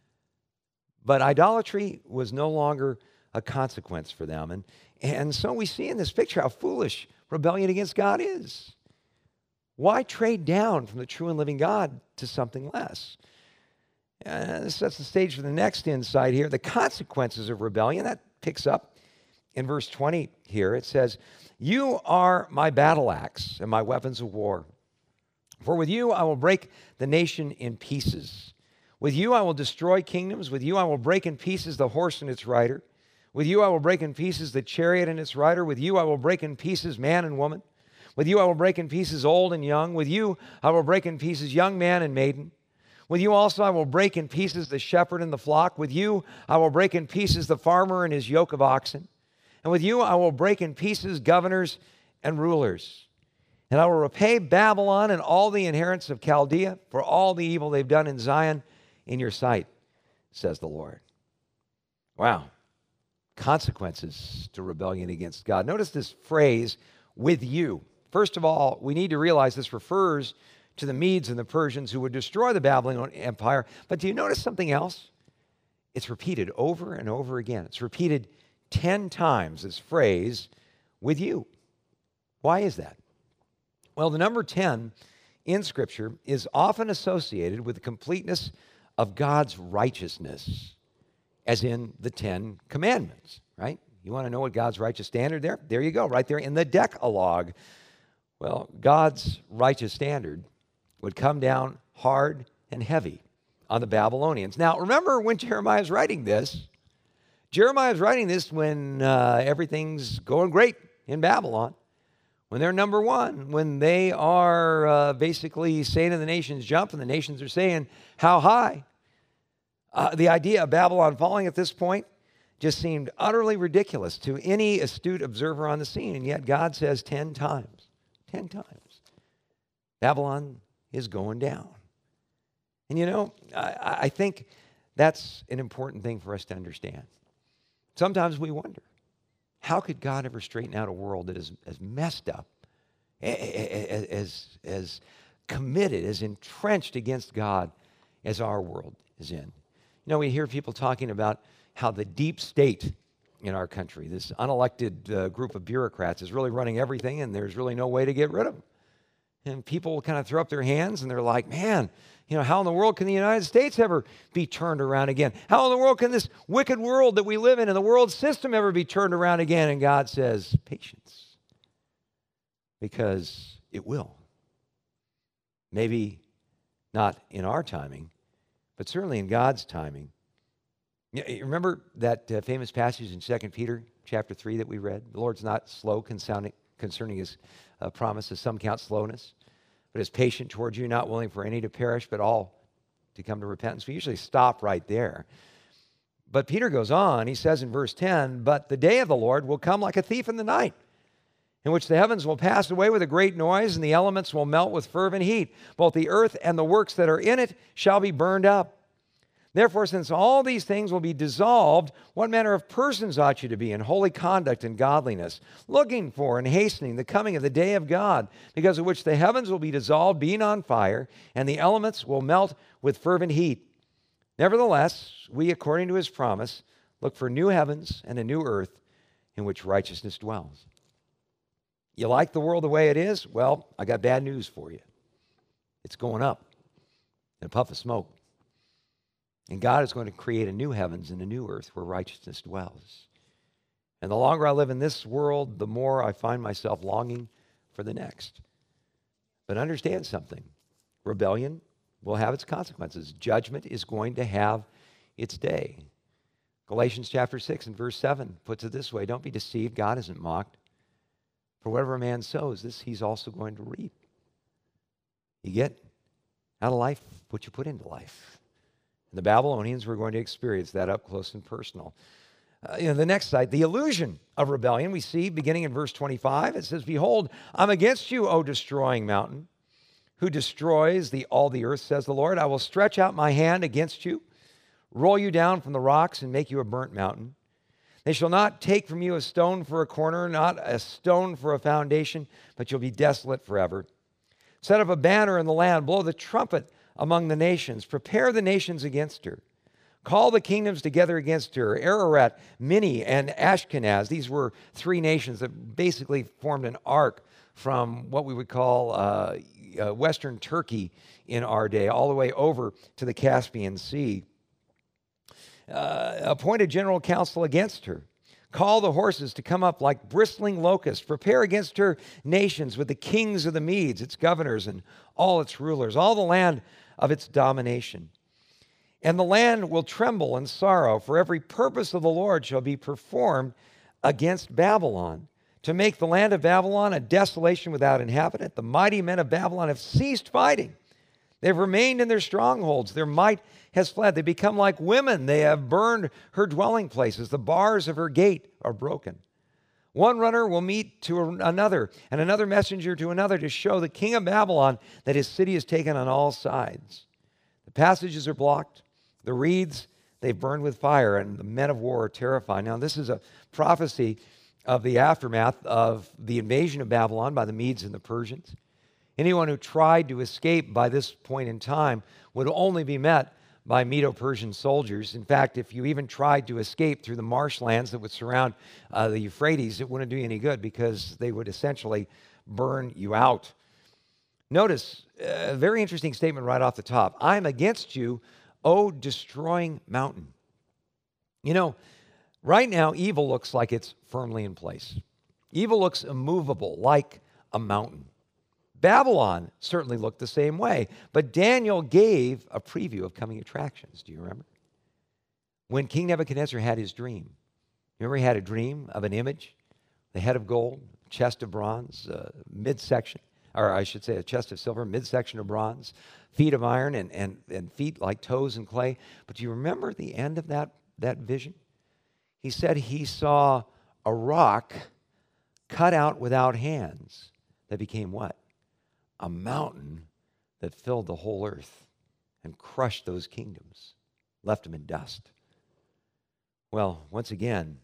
But idolatry was no longer a consequence for them. And, and so we see in this picture how foolish rebellion against God is. Why trade down from the true and living God to something less? Uh, this sets the stage for the next insight here. The consequences of rebellion, that picks up in verse twenty here. It says, you are my battle axe and my weapons of war. For with you I will break the nation in pieces. With you I will destroy kingdoms. With you I will break in pieces the horse and its rider. With you I will break in pieces the chariot and its rider. With you I will break in pieces man and woman. With you I will break in pieces old and young. With you I will break in pieces young man and maiden. With you also I will break in pieces the shepherd and the flock. With you I will break in pieces the farmer and his yoke of oxen. And with you I will break in pieces governors and rulers. And I will repay Babylon and all the inheritance of Chaldea for all the evil they've done in Zion in your sight, says the Lord. Wow. Consequences to rebellion against God. Notice this phrase, with you. First of all, we need to realize this refers to the Medes and the Persians who would destroy the Babylonian Empire. But do you notice something else? It's repeated over and over again. It's repeated ten times, this phrase, with you. Why is that? Well, the number ten in Scripture is often associated with the completeness of God's righteousness, as in the Ten Commandments, right? You want to know what God's righteous standard there? There you go, right there in the Decalogue. Well, God's righteous standard would come down hard and heavy on the Babylonians. Now, remember when Jeremiah is writing this, Jeremiah is writing this when uh, everything's going great in Babylon, when they're number one, when they are uh, basically saying to the nations, jump, and the nations are saying, how high? Uh, the idea of Babylon falling at this point just seemed utterly ridiculous to any astute observer on the scene, and yet God says ten times, ten times, Babylon is going down. And you know, I, I think that's an important thing for us to understand. Sometimes we wonder, how could God ever straighten out a world that is as messed up, as, as committed, as entrenched against God as our world is in? You know, we hear people talking about how the deep state in our country, this unelected uh, group of bureaucrats, is really running everything, and there's really no way to get rid of them. And people kind of throw up their hands, and they're like, man, you know, how in the world can the United States ever be turned around again? How in the world can this wicked world that we live in and the world system ever be turned around again? And God says, patience, because it will. Maybe not in our timing, but certainly in God's timing. You remember that uh, famous passage in Second Peter chapter three that we read? The Lord's not slow concerning, concerning his uh, promise, as some count slowness, but is patient towards you, not willing for any to perish, but all to come to repentance. We usually stop right there. But Peter goes on. He says in verse ten, but the day of the Lord will come like a thief in the night, in which the heavens will pass away with a great noise, and the elements will melt with fervent heat. Both the earth and the works that are in it shall be burned up. Therefore, since all these things will be dissolved, what manner of persons ought you to be in holy conduct and godliness, looking for and hastening the coming of the day of God, because of which the heavens will be dissolved, being on fire, and the elements will melt with fervent heat. Nevertheless, we, according to his promise, look for new heavens and a new earth in which righteousness dwells. You like the world the way it is? Well, I got bad news for you. It's going up in a puff of smoke. And God is going to create a new heavens and a new earth where righteousness dwells. And the longer I live in this world, the more I find myself longing for the next. But understand something. Rebellion will have its consequences. Judgment is going to have its day. Galatians chapter six and verse seven puts it this way: don't be deceived, God isn't mocked. For whatever a man sows, this he's also going to reap. You get out of life what you put into life. And the Babylonians were going to experience that up close and personal. Uh, you know, the next side, the illusion of rebellion, we see beginning in verse twenty-five. It says, behold, I'm against you, O destroying mountain, who destroys the, all the earth, says the Lord. I will stretch out my hand against you, roll you down from the rocks, and make you a burnt mountain. They shall not take from you a stone for a corner, not a stone for a foundation, but you'll be desolate forever. Set up a banner in the land, blow the trumpet among the nations, prepare the nations against her. Call the kingdoms together against her, Ararat, Minni, and Ashkenaz. These were three nations that basically formed an arc from what we would call uh, uh, Western Turkey in our day, all the way over to the Caspian Sea. Uh, appoint a general council against her. Call the horses to come up like bristling locusts. Prepare against her nations with the kings of the Medes, its governors, and all its rulers, all the land of its domination. And the land will tremble in sorrow, for every purpose of the Lord shall be performed against Babylon, to make the land of Babylon a desolation without inhabitant. The mighty men of Babylon have ceased fighting. They've remained in their strongholds. Their might has fled. They become like women. They have burned her dwelling places. The bars of her gate are broken. One runner will meet to another, and another messenger to another, to show the king of Babylon that his city is taken on all sides. The passages are blocked. The reeds, they've burned with fire, and the men of war are terrified. Now, this is a prophecy of the aftermath of the invasion of Babylon by the Medes and the Persians. Anyone who tried to escape by this point in time would only be met by Medo-Persian soldiers. In fact, if you even tried to escape through the marshlands that would surround uh, the Euphrates, it wouldn't do you any good because they would essentially burn you out. Notice a very interesting statement right off the top. I'm against you, O destroying mountain. You know, right now, evil looks like it's firmly in place. Evil looks immovable, like a mountain. Babylon certainly looked the same way, but Daniel gave a preview of coming attractions. Do you remember? When King Nebuchadnezzar had his dream, remember he had a dream of an image, the head of gold, chest of bronze, uh, midsection, or I should say a chest of silver, midsection of bronze, feet of iron, and, and, and feet like toes in clay. But do you remember the end of that, that vision? He said he saw a rock cut out without hands that became what? A mountain that filled the whole earth and crushed those kingdoms, left them in dust. Well, once again,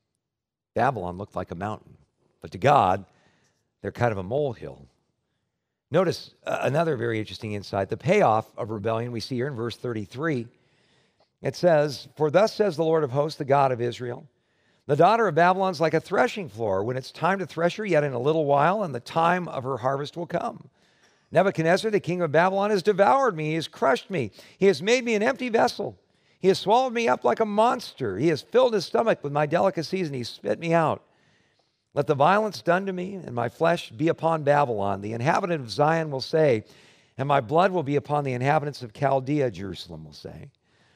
Babylon looked like a mountain, but to God, they're kind of a molehill. Notice uh, another very interesting insight. The payoff of rebellion we see here in verse thirty-three. It says, for thus says the Lord of hosts, the God of Israel, the daughter of Babylon is like a threshing floor. When it's time to thresh her, yet in a little while, and the time of her harvest will come. Nebuchadnezzar, the king of Babylon, has devoured me. He has crushed me. He has made me an empty vessel. He has swallowed me up like a monster. He has filled his stomach with my delicacies, and he spit me out. Let the violence done to me and my flesh be upon Babylon. The inhabitant of Zion will say, and my blood will be upon the inhabitants of Chaldea, Jerusalem will say.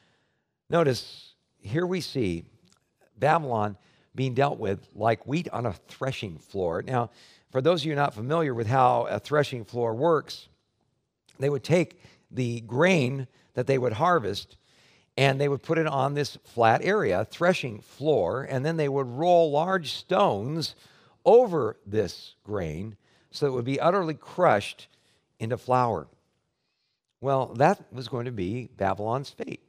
Notice, here we see Babylon being dealt with like wheat on a threshing floor. Now, for those of you not familiar with how a threshing floor works, they would take the grain that they would harvest and they would put it on this flat area, threshing floor, and then they would roll large stones over this grain so it would be utterly crushed into flour. Well, that was going to be Babylon's fate.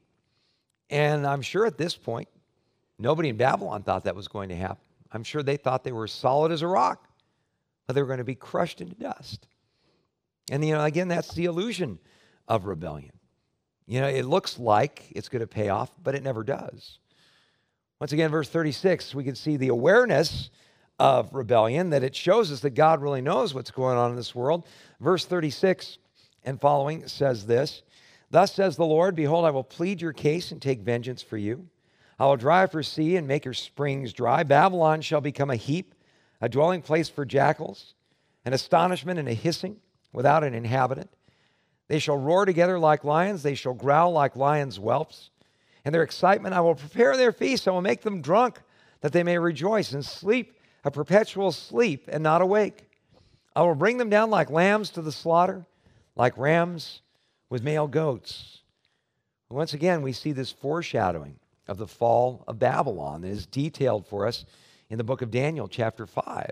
And I'm sure at this point, nobody in Babylon thought that was going to happen. I'm sure they thought they were solid as a rock, but they were going to be crushed into dust. And, you know, again, that's the illusion of rebellion. You know, it looks like it's going to pay off, but it never does. Once again, verse thirty-six, we can see the awareness of rebellion, that it shows us that God really knows what's going on in this world. Verse thirty-six and following says this, Thus says the Lord, behold, I will plead your case and take vengeance for you. I will dry up her sea and make her springs dry. Babylon shall become a heap, a dwelling place for jackals, an astonishment and a hissing without an inhabitant. They shall roar together like lions. They shall growl like lions' whelps. In their excitement, I will prepare their feast. I will make them drunk, that they may rejoice and sleep a perpetual sleep and not awake. I will bring them down like lambs to the slaughter, like rams with male goats. Once again, we see this foreshadowing of the fall of Babylon that is detailed for us in the book of Daniel, chapter five.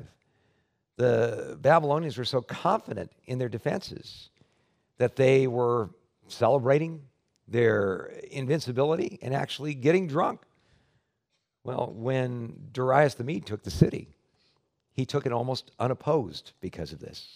The Babylonians were so confident in their defenses that they were celebrating their invincibility and actually getting drunk. Well, when Darius the Mede took the city, he took it almost unopposed because of this.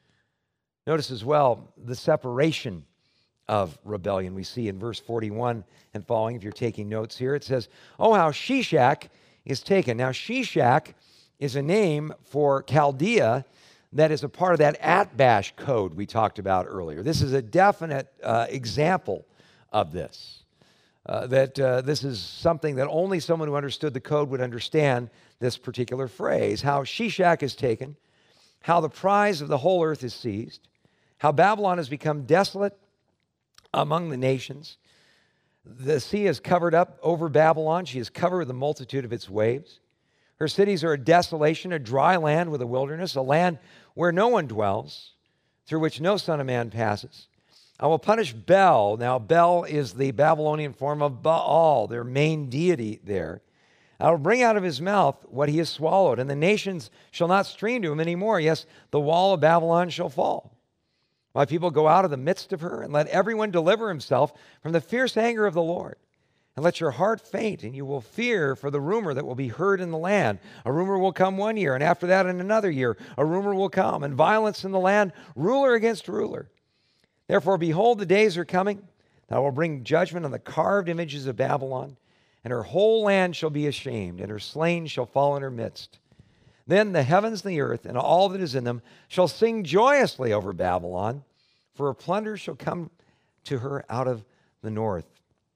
Notice as well the separation of rebellion we see in verse forty-one and following. If you're taking notes here, it says, oh, how Shishak is taken. Now, Shishak is a name for Chaldea that is a part of that Atbash code we talked about earlier. This is a definite uh, example of this. Uh, that uh, this is something that only someone who understood the code would understand this particular phrase. How Shishak is taken, how the prize of the whole earth is seized, how Babylon has become desolate among the nations. The sea is covered up over Babylon. She is covered with the multitude of its waves. Her cities are a desolation, a dry land with a wilderness, a land where no one dwells, through which no son of man passes. I will punish Bel. Now, Bel is the Babylonian form of Baal, their main deity there. I will bring out of his mouth what he has swallowed, and the nations shall not stream to him anymore. Yes, the wall of Babylon shall fall. My people go out of the midst of her, and let everyone deliver himself from the fierce anger of the Lord. And let your heart faint, and you will fear for the rumor that will be heard in the land. A rumor will come one year, and after that in another year, a rumor will come, and violence in the land, ruler against ruler. Therefore, behold, the days are coming that I will bring judgment on the carved images of Babylon, and her whole land shall be ashamed, and her slain shall fall in her midst. Then the heavens and the earth and all that is in them shall sing joyously over Babylon, for her plunder shall come to her out of the north.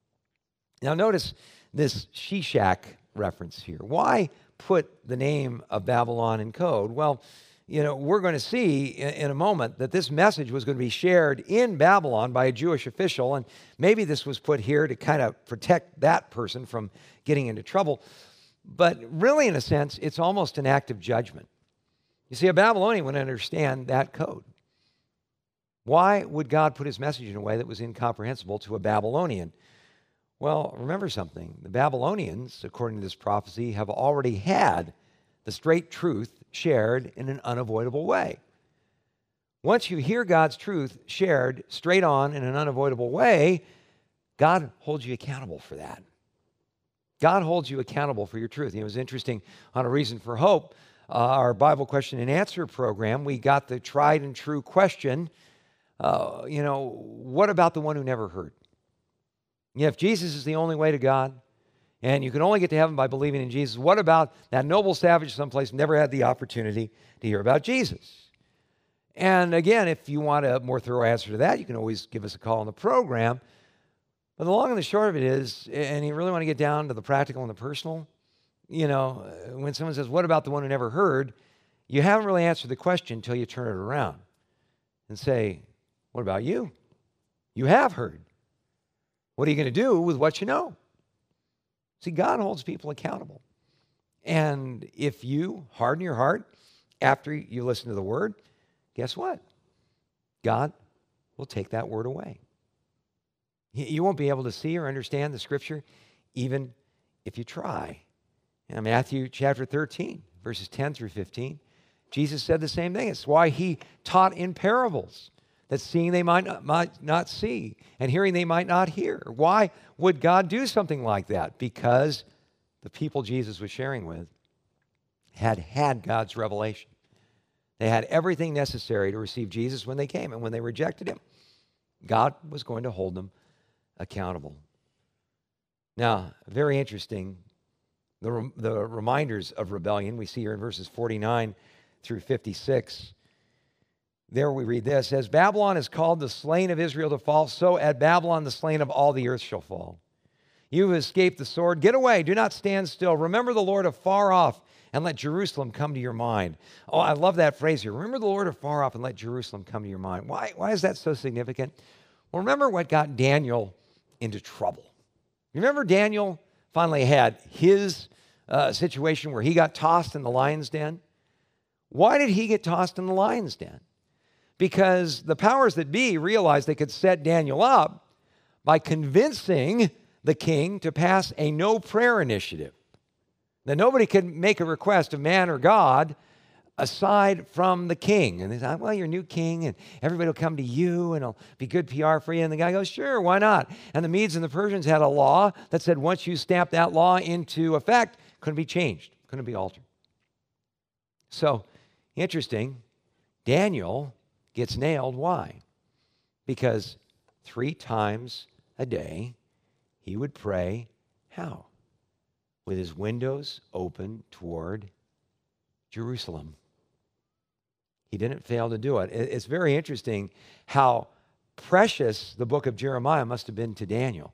Now notice this Shishak reference here. Why put the name of Babylon in code? Well, you know, we're going to see in, in a moment that this message was going to be shared in Babylon by a Jewish official, and maybe this was put here to kind of protect that person from getting into trouble. But really, in a sense, it's almost an act of judgment. You see, a Babylonian would understand that code. Why would God put his message in a way that was incomprehensible to a Babylonian? Well, remember something. The Babylonians, according to this prophecy, have already had the straight truth shared in an unavoidable way. Once you hear God's truth shared straight on in an unavoidable way, God holds you accountable for that. God holds you accountable for your truth. It was interesting on A Reason for Hope, uh, our Bible question and answer program, we got the tried and true question, uh, you know, what about the one who never heard? You know, if Jesus is the only way to God, and you can only get to heaven by believing in Jesus, what about that noble savage someplace who never had the opportunity to hear about Jesus? And again, if you want a more thorough answer to that, you can always give us a call on the program. But the long and the short of it is, and you really want to get down to the practical and the personal, you know, when someone says, what about the one who never heard? You haven't really answered the question until you turn it around and say, what about you? You have heard. What are you going to do with what you know? See, God holds people accountable. And if you harden your heart after you listen to the word, guess what? God will take that word away. You won't be able to see or understand the scripture even if you try. In Matthew chapter thirteen, verses ten through fifteen, Jesus said the same thing. It's why he taught in parables, that seeing they might not, might not see, and hearing they might not hear. Why would God do something like that? Because the people Jesus was sharing with had had God's revelation. They had everything necessary to receive Jesus when they came, and when they rejected him, God was going to hold them accountable. Now, very interesting, the, the reminders of rebellion we see here in verses forty-nine through fifty-six. there we read this, as Babylon is called the slain of Israel to fall, so at Babylon the slain of all the earth shall fall. You have escaped the sword. Get away. Do not stand still. Remember the Lord afar off, and let Jerusalem come to your mind. Oh, I love that phrase here. Remember the Lord afar off, and let Jerusalem come to your mind. Why, why is that so significant? Well, remember what got Daniel into trouble. Remember Daniel finally had his uh, situation where he got tossed in the lion's den? Why did he get tossed in the lion's den? Because the powers that be realized they could set Daniel up by convincing the king to pass a no prayer initiative. That nobody could make a request of man or God aside from the king. And they thought, well, you're new king, and everybody will come to you, and it'll be good P R for you. And the guy goes, sure, why not? And the Medes and the Persians had a law that said once you stamp that law into effect, couldn't be changed, couldn't be altered. So, interesting, Daniel gets nailed. Why? Because three times a day, he would pray, how? With his windows open toward Jerusalem. He didn't fail to do it. It's very interesting how precious the book of Jeremiah must have been to Daniel.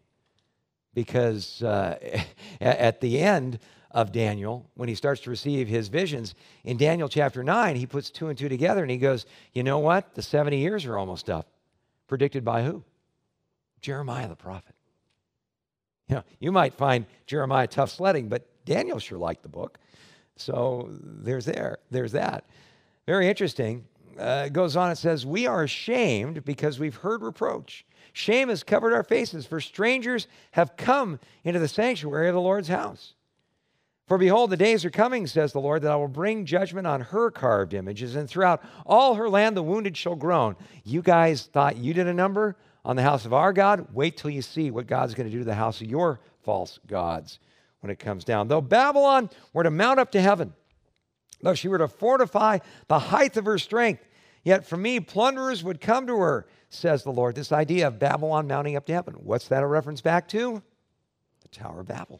Because uh, at the end of Daniel, when he starts to receive his visions, in Daniel chapter nine, he puts two and two together and he goes, you know what? The seventy years are almost up. Predicted by who? Jeremiah the prophet. You know, you might find Jeremiah tough sledding, but Daniel sure liked the book. So there's there, there's that. Very interesting. Uh, it goes on, it says, we are ashamed because we've heard reproach. Shame has covered our faces, for strangers have come into the sanctuary of the Lord's house. For behold, the days are coming, says the Lord, that I will bring judgment on her carved images, and throughout all her land the wounded shall groan. You guys thought you did a number on the house of our God? Wait till you see what God's going to do to the house of your false gods when it comes down. Though Babylon were to mount up to heaven, though she were to fortify the height of her strength, yet from me plunderers would come to her, says the Lord. This idea of Babylon mounting up to heaven, what's that a reference back to? The Tower of Babel.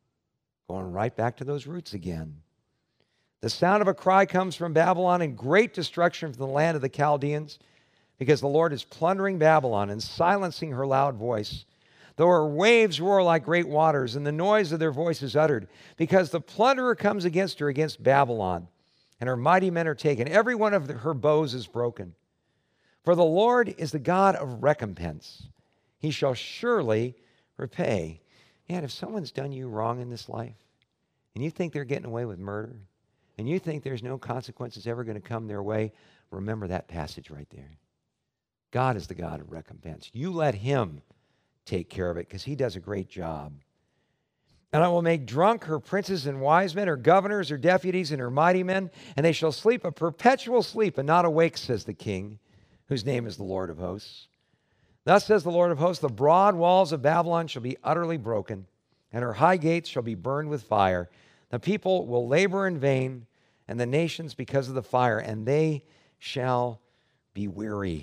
Going right back to those roots again. The sound of a cry comes from Babylon, and great destruction from the land of the Chaldeans, because the Lord is plundering Babylon and silencing her loud voice. Though her waves roar like great waters, and the noise of their voice is uttered, because the plunderer comes against her, against Babylon, and her mighty men are taken. Every one of her bows is broken. For the Lord is the God of recompense. He shall surely repay. Man, if someone's done you wrong in this life, and you think they're getting away with murder, and you think there's no consequences ever going to come their way, remember that passage right there. God is the God of recompense. You let him take care of it, because he does a great job. And I will make drunk her princes and wise men, her governors, her deputies, and her mighty men, and they shall sleep a perpetual sleep and not awake, says the King, whose name is the Lord of hosts. Thus says the Lord of hosts, the broad walls of Babylon shall be utterly broken, and her high gates shall be burned with fire. The people will labor in vain, and the nations because of the fire, and they shall be weary.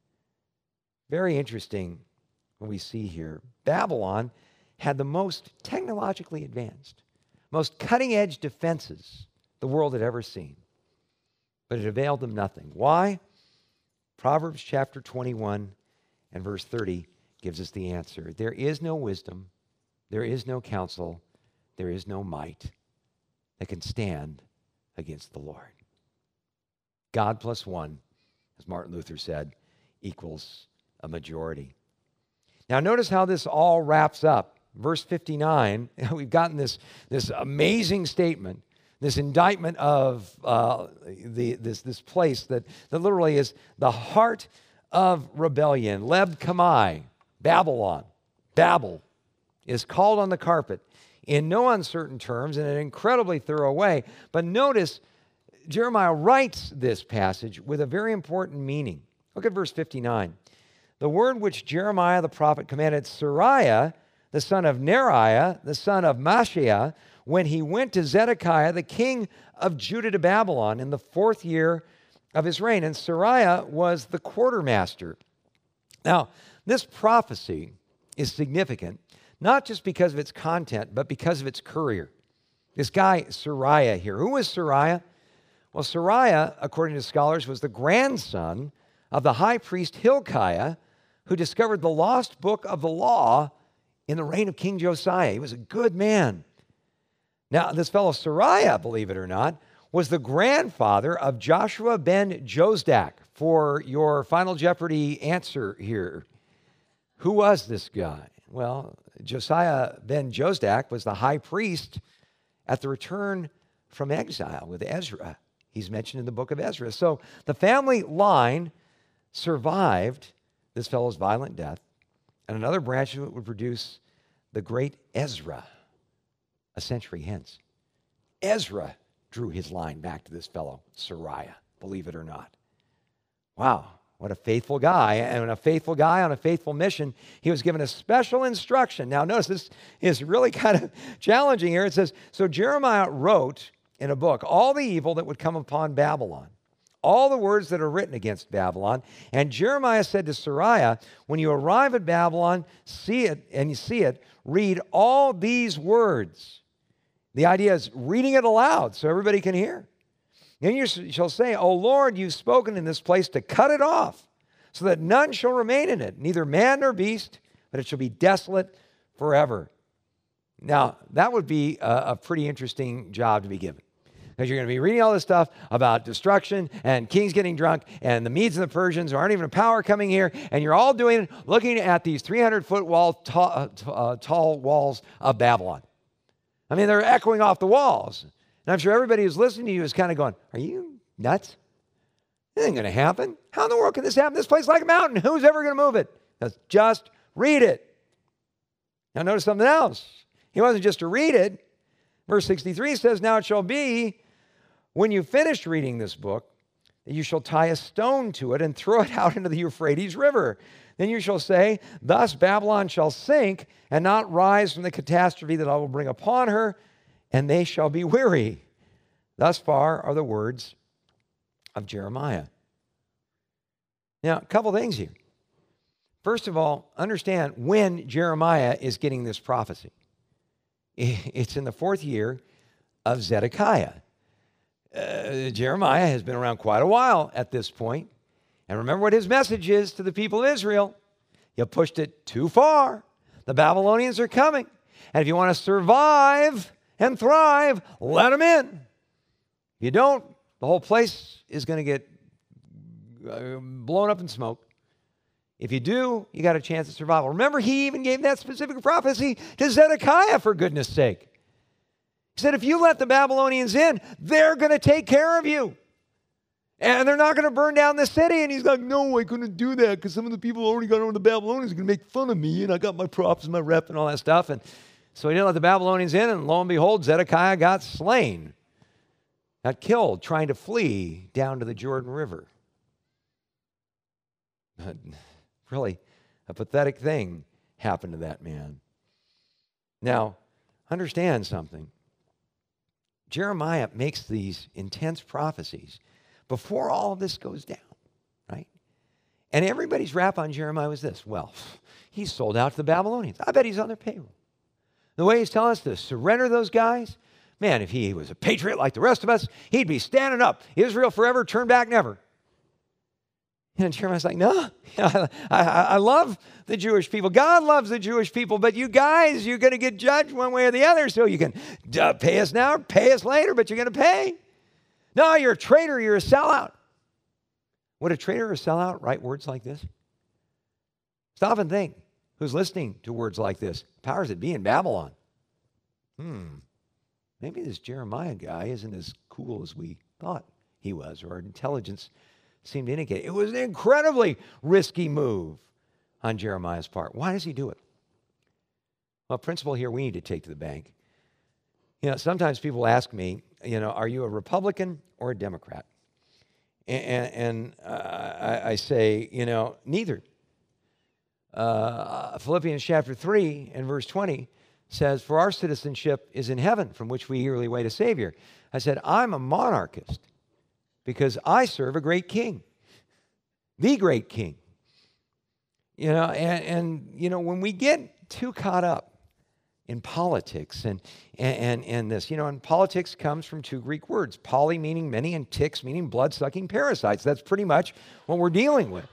Very interesting what we see here. Babylon had the most technologically advanced, most cutting-edge defenses the world had ever seen. But it availed them nothing. Why? Proverbs chapter twenty-one and verse thirty gives us the answer. There is no wisdom, there is no counsel, there is no might that can stand against the Lord. God plus one, as Martin Luther said, equals a majority. Now notice how this all wraps up. Verse fifty-nine, we've gotten this, this amazing statement, this indictment of uh, the, this, this place that, that literally is the heart of rebellion. Leb Kamai, Babylon, Babel, is called on the carpet in no uncertain terms in an incredibly thorough way. But notice, Jeremiah writes this passage with a very important meaning. Look at verse fifty-nine. The word which Jeremiah the prophet commanded Seraiah, the son of Neriah, the son of Mashiach, when he went to Zedekiah, the king of Judah, to Babylon in the fourth year of his reign. And Seraiah was the quartermaster. Now, this prophecy is significant, not just because of its content, but because of its courier. This guy, Seraiah here. Who was Seraiah? Well, Sariah, according to scholars, was the grandson of the high priest Hilkiah, who discovered the lost book of the law in the reign of King Josiah. He was a good man. Now, this fellow Sariah, believe it or not, was the grandfather of Joshua ben Josdak. For your Final Jeopardy answer here, who was this guy? Well, Josiah ben Josdak was the high priest at the return from exile with Ezra. He's mentioned in the book of Ezra. So the family line survived this fellow's violent death, and another branch of it would produce the great Ezra a century hence. Ezra drew his line back to this fellow, Sariah, believe it or not. Wow, what a faithful guy. And a faithful guy on a faithful mission, he was given a special instruction. Now, notice this is really kind of challenging here. It says, so Jeremiah wrote in a book all the evil that would come upon Babylon, all the words that are written against Babylon. And Jeremiah said to Sariah, when you arrive at Babylon, see it, and you see it, read all these words. The idea is reading it aloud so everybody can hear. And you shall say, O Lord, you've spoken in this place to cut it off, so that none shall remain in it, neither man nor beast, but it shall be desolate forever. Now, that would be a, a pretty interesting job to be given. Because you're going to be reading all this stuff about destruction and kings getting drunk and the Medes and the Persians who aren't even a power coming here, and you're all doing it looking at these three hundred foot wall, tall, uh, tall walls of Babylon. I mean, they're echoing off the walls. And I'm sure everybody who's listening to you is kind of going, are you nuts? This ain't going to happen. How in the world can this happen? This place is like a mountain. Who's ever going to move it? That's just read it. Now notice something else. He wasn't just to read it. Verse sixty-three says, now it shall be when you finish reading this book that you shall tie a stone to it and throw it out into the Euphrates River. Then you shall say, thus Babylon shall sink and not rise from the catastrophe that I will bring upon her, and they shall be weary. Thus far are the words of Jeremiah. Now, a couple things here. First of all, understand when Jeremiah is getting this prophecy. It's in the fourth year of Zedekiah. Uh, Jeremiah has been around quite a while at this point. And remember what his message is to the people of Israel. You pushed it too far. The Babylonians are coming. And if you want to survive and thrive, let them in. If you don't, the whole place is going to get blown up in smoke. If you do, you got a chance of survival. Remember, he even gave that specific prophecy to Zedekiah, for goodness sake. He said, if you let the Babylonians in, they're going to take care of you. And they're not going to burn down the city. And he's like, no, I couldn't do that because some of the people already got over the Babylonians are going to make fun of me. And I got my props and my rep and all that stuff. And so he didn't let the Babylonians in. And lo and behold, Zedekiah got slain, got killed trying to flee down to the Jordan River. But really, a pathetic thing happened to that man. Now, understand something. Jeremiah makes these intense prophecies before all of this goes down, right? And everybody's rap on Jeremiah was this: well, he's sold out to the Babylonians. I bet he's on their payroll. The way he's telling us to surrender those guys, man, if he was a patriot like the rest of us, he'd be standing up. Israel forever, turn back never. And Jeremiah's like, no, I, I, I love the Jewish people. God loves the Jewish people, but you guys, you're going to get judged one way or the other, so you can uh, pay us now, pay us later, but you're going to pay. No, you're a traitor, you're a sellout. Would a traitor or a sellout write words like this? Stop and think. Who's listening to words like this? Powers that be in Babylon. Hmm, maybe this Jeremiah guy isn't as cool as we thought he was, or our intelligence seemed to indicate. It was an incredibly risky move on Jeremiah's part. Why does he do it? Well, principle here we need to take to the bank. You know, sometimes people ask me, you know, are you a Republican or a Democrat? And, and uh, I, I say, you know, neither. Uh, Philippians chapter three and verse twenty says, for our citizenship is in heaven, from which we eagerly wait a Savior. I said, I'm a monarchist because I serve a great king, the great king. You know, and, and you know, when we get too caught up in politics and, and, and this. You know, and politics comes from two Greek words, poly meaning many and ticks meaning blood-sucking parasites. That's pretty much what we're dealing with.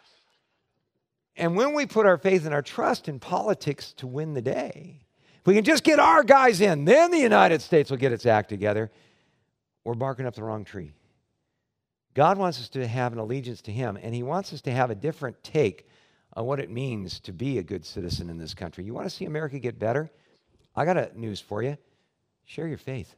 And when we put our faith and our trust in politics to win the day, if we can just get our guys in, then the United States will get its act together, we're barking up the wrong tree. God wants us to have an allegiance to him, and he wants us to have a different take on what it means to be a good citizen in this country. You want to see America get better? I got a news for you. Share your faith.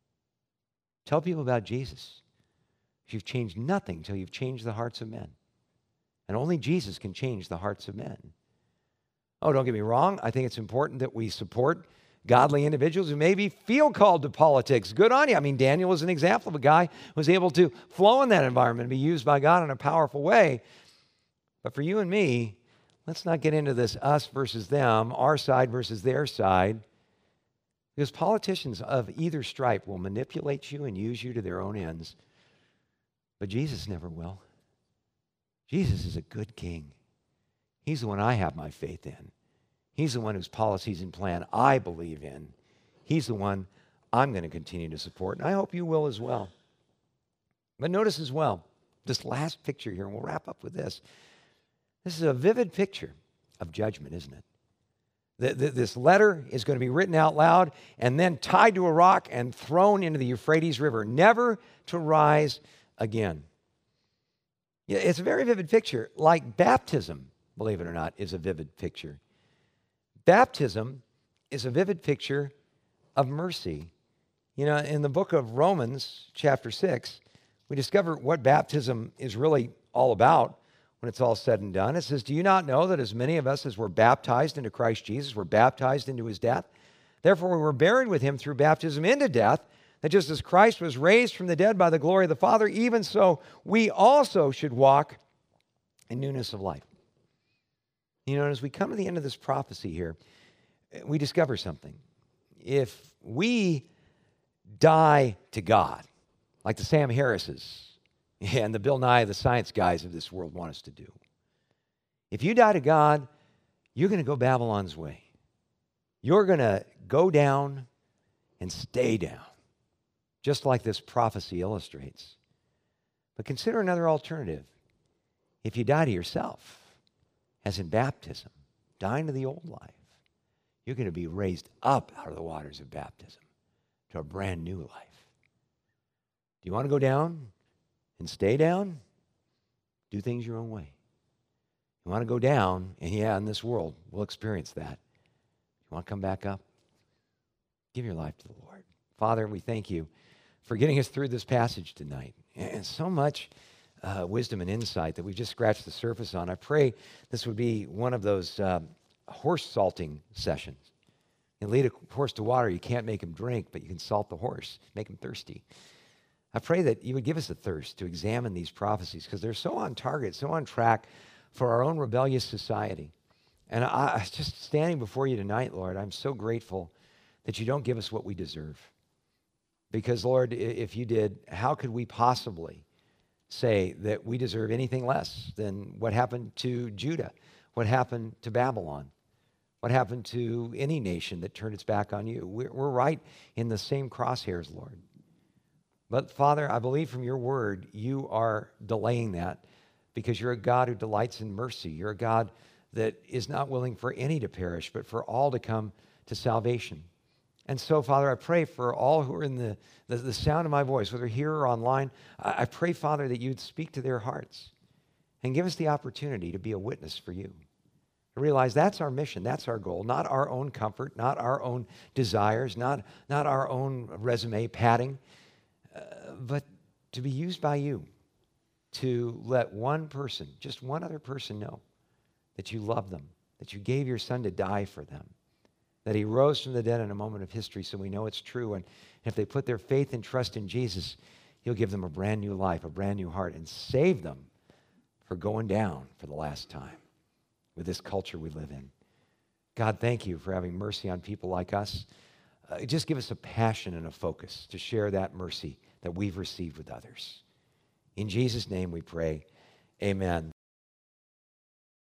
Tell people about Jesus. You've changed nothing until you've changed the hearts of men. And only Jesus can change the hearts of men. Oh, don't get me wrong. I think it's important that we support godly individuals who maybe feel called to politics. Good on you. I mean, Daniel was an example of a guy who was able to flow in that environment and be used by God in a powerful way. But for you and me, let's not get into this us versus them, our side versus their side, because politicians of either stripe will manipulate you and use you to their own ends. But Jesus never will. Jesus is a good king. He's the one I have my faith in. He's the one whose policies and plan I believe in. He's the one I'm going to continue to support, and I hope you will as well. But notice as well, this last picture here, and we'll wrap up with this. This is a vivid picture of judgment, isn't it? The, the, this letter is going to be written out loud and then tied to a rock and thrown into the Euphrates River, never to rise again. Yeah, it's a very vivid picture, like baptism, believe it or not, is a vivid picture. Baptism is a vivid picture of mercy. You know, in the book of Romans, chapter six, we discover what baptism is really all about when it's all said and done. It says, do you not know that as many of us as were baptized into Christ Jesus were baptized into his death? Therefore, we were buried with him through baptism into death, that just as Christ was raised from the dead by the glory of the Father, even so we also should walk in newness of life. You know, as we come to the end of this prophecy here, we discover something. If we die to God, like the Sam Harrises and the Bill Nye, the science guys of this world want us to do, if you die to God, you're going to go Babylon's way. You're going to go down and stay down, just like this prophecy illustrates. But consider another alternative. If you die to yourself, as in baptism, dying to the old life, you're going to be raised up out of the waters of baptism to a brand new life. Do you want to go down and stay down? Do things your own way. You want to go down, and yeah, in this world, we'll experience that. You want to come back up? Give your life to the Lord. Father, we thank you for getting us through this passage tonight. And so much uh, wisdom and insight that we've just scratched the surface on. I pray this would be one of those um, horse salting sessions. You lead a horse to water, you can't make him drink, but you can salt the horse, make him thirsty. I pray that you would give us a thirst to examine these prophecies because they're so on target, so on track for our own rebellious society. And I, I just standing before you tonight, Lord, I'm so grateful that you don't give us what we deserve. Because, Lord, if you did, how could we possibly say that we deserve anything less than what happened to Judah, what happened to Babylon, what happened to any nation that turned its back on you? We're, we're right in the same crosshairs, Lord. But, Father, I believe from your word, you are delaying that because you're a God who delights in mercy. You're a God that is not willing for any to perish, but for all to come to salvation. And so, Father, I pray for all who are in the, the, the sound of my voice, whether here or online, I, I pray, Father, that you'd speak to their hearts and give us the opportunity to be a witness for you. To realize that's our mission, that's our goal, not our own comfort, not our own desires, not, not our own resume padding, uh, but to be used by you to let one person, just one other person know that you love them, that you gave your son to die for them, that he rose from the dead in a moment of history so we know it's true. And if they put their faith and trust in Jesus, he'll give them a brand new life, a brand new heart, and save them for going down for the last time with this culture we live in. God, thank you for having mercy on people like us. Uh, just give us a passion and a focus to share that mercy that we've received with others. In Jesus' name we pray, amen.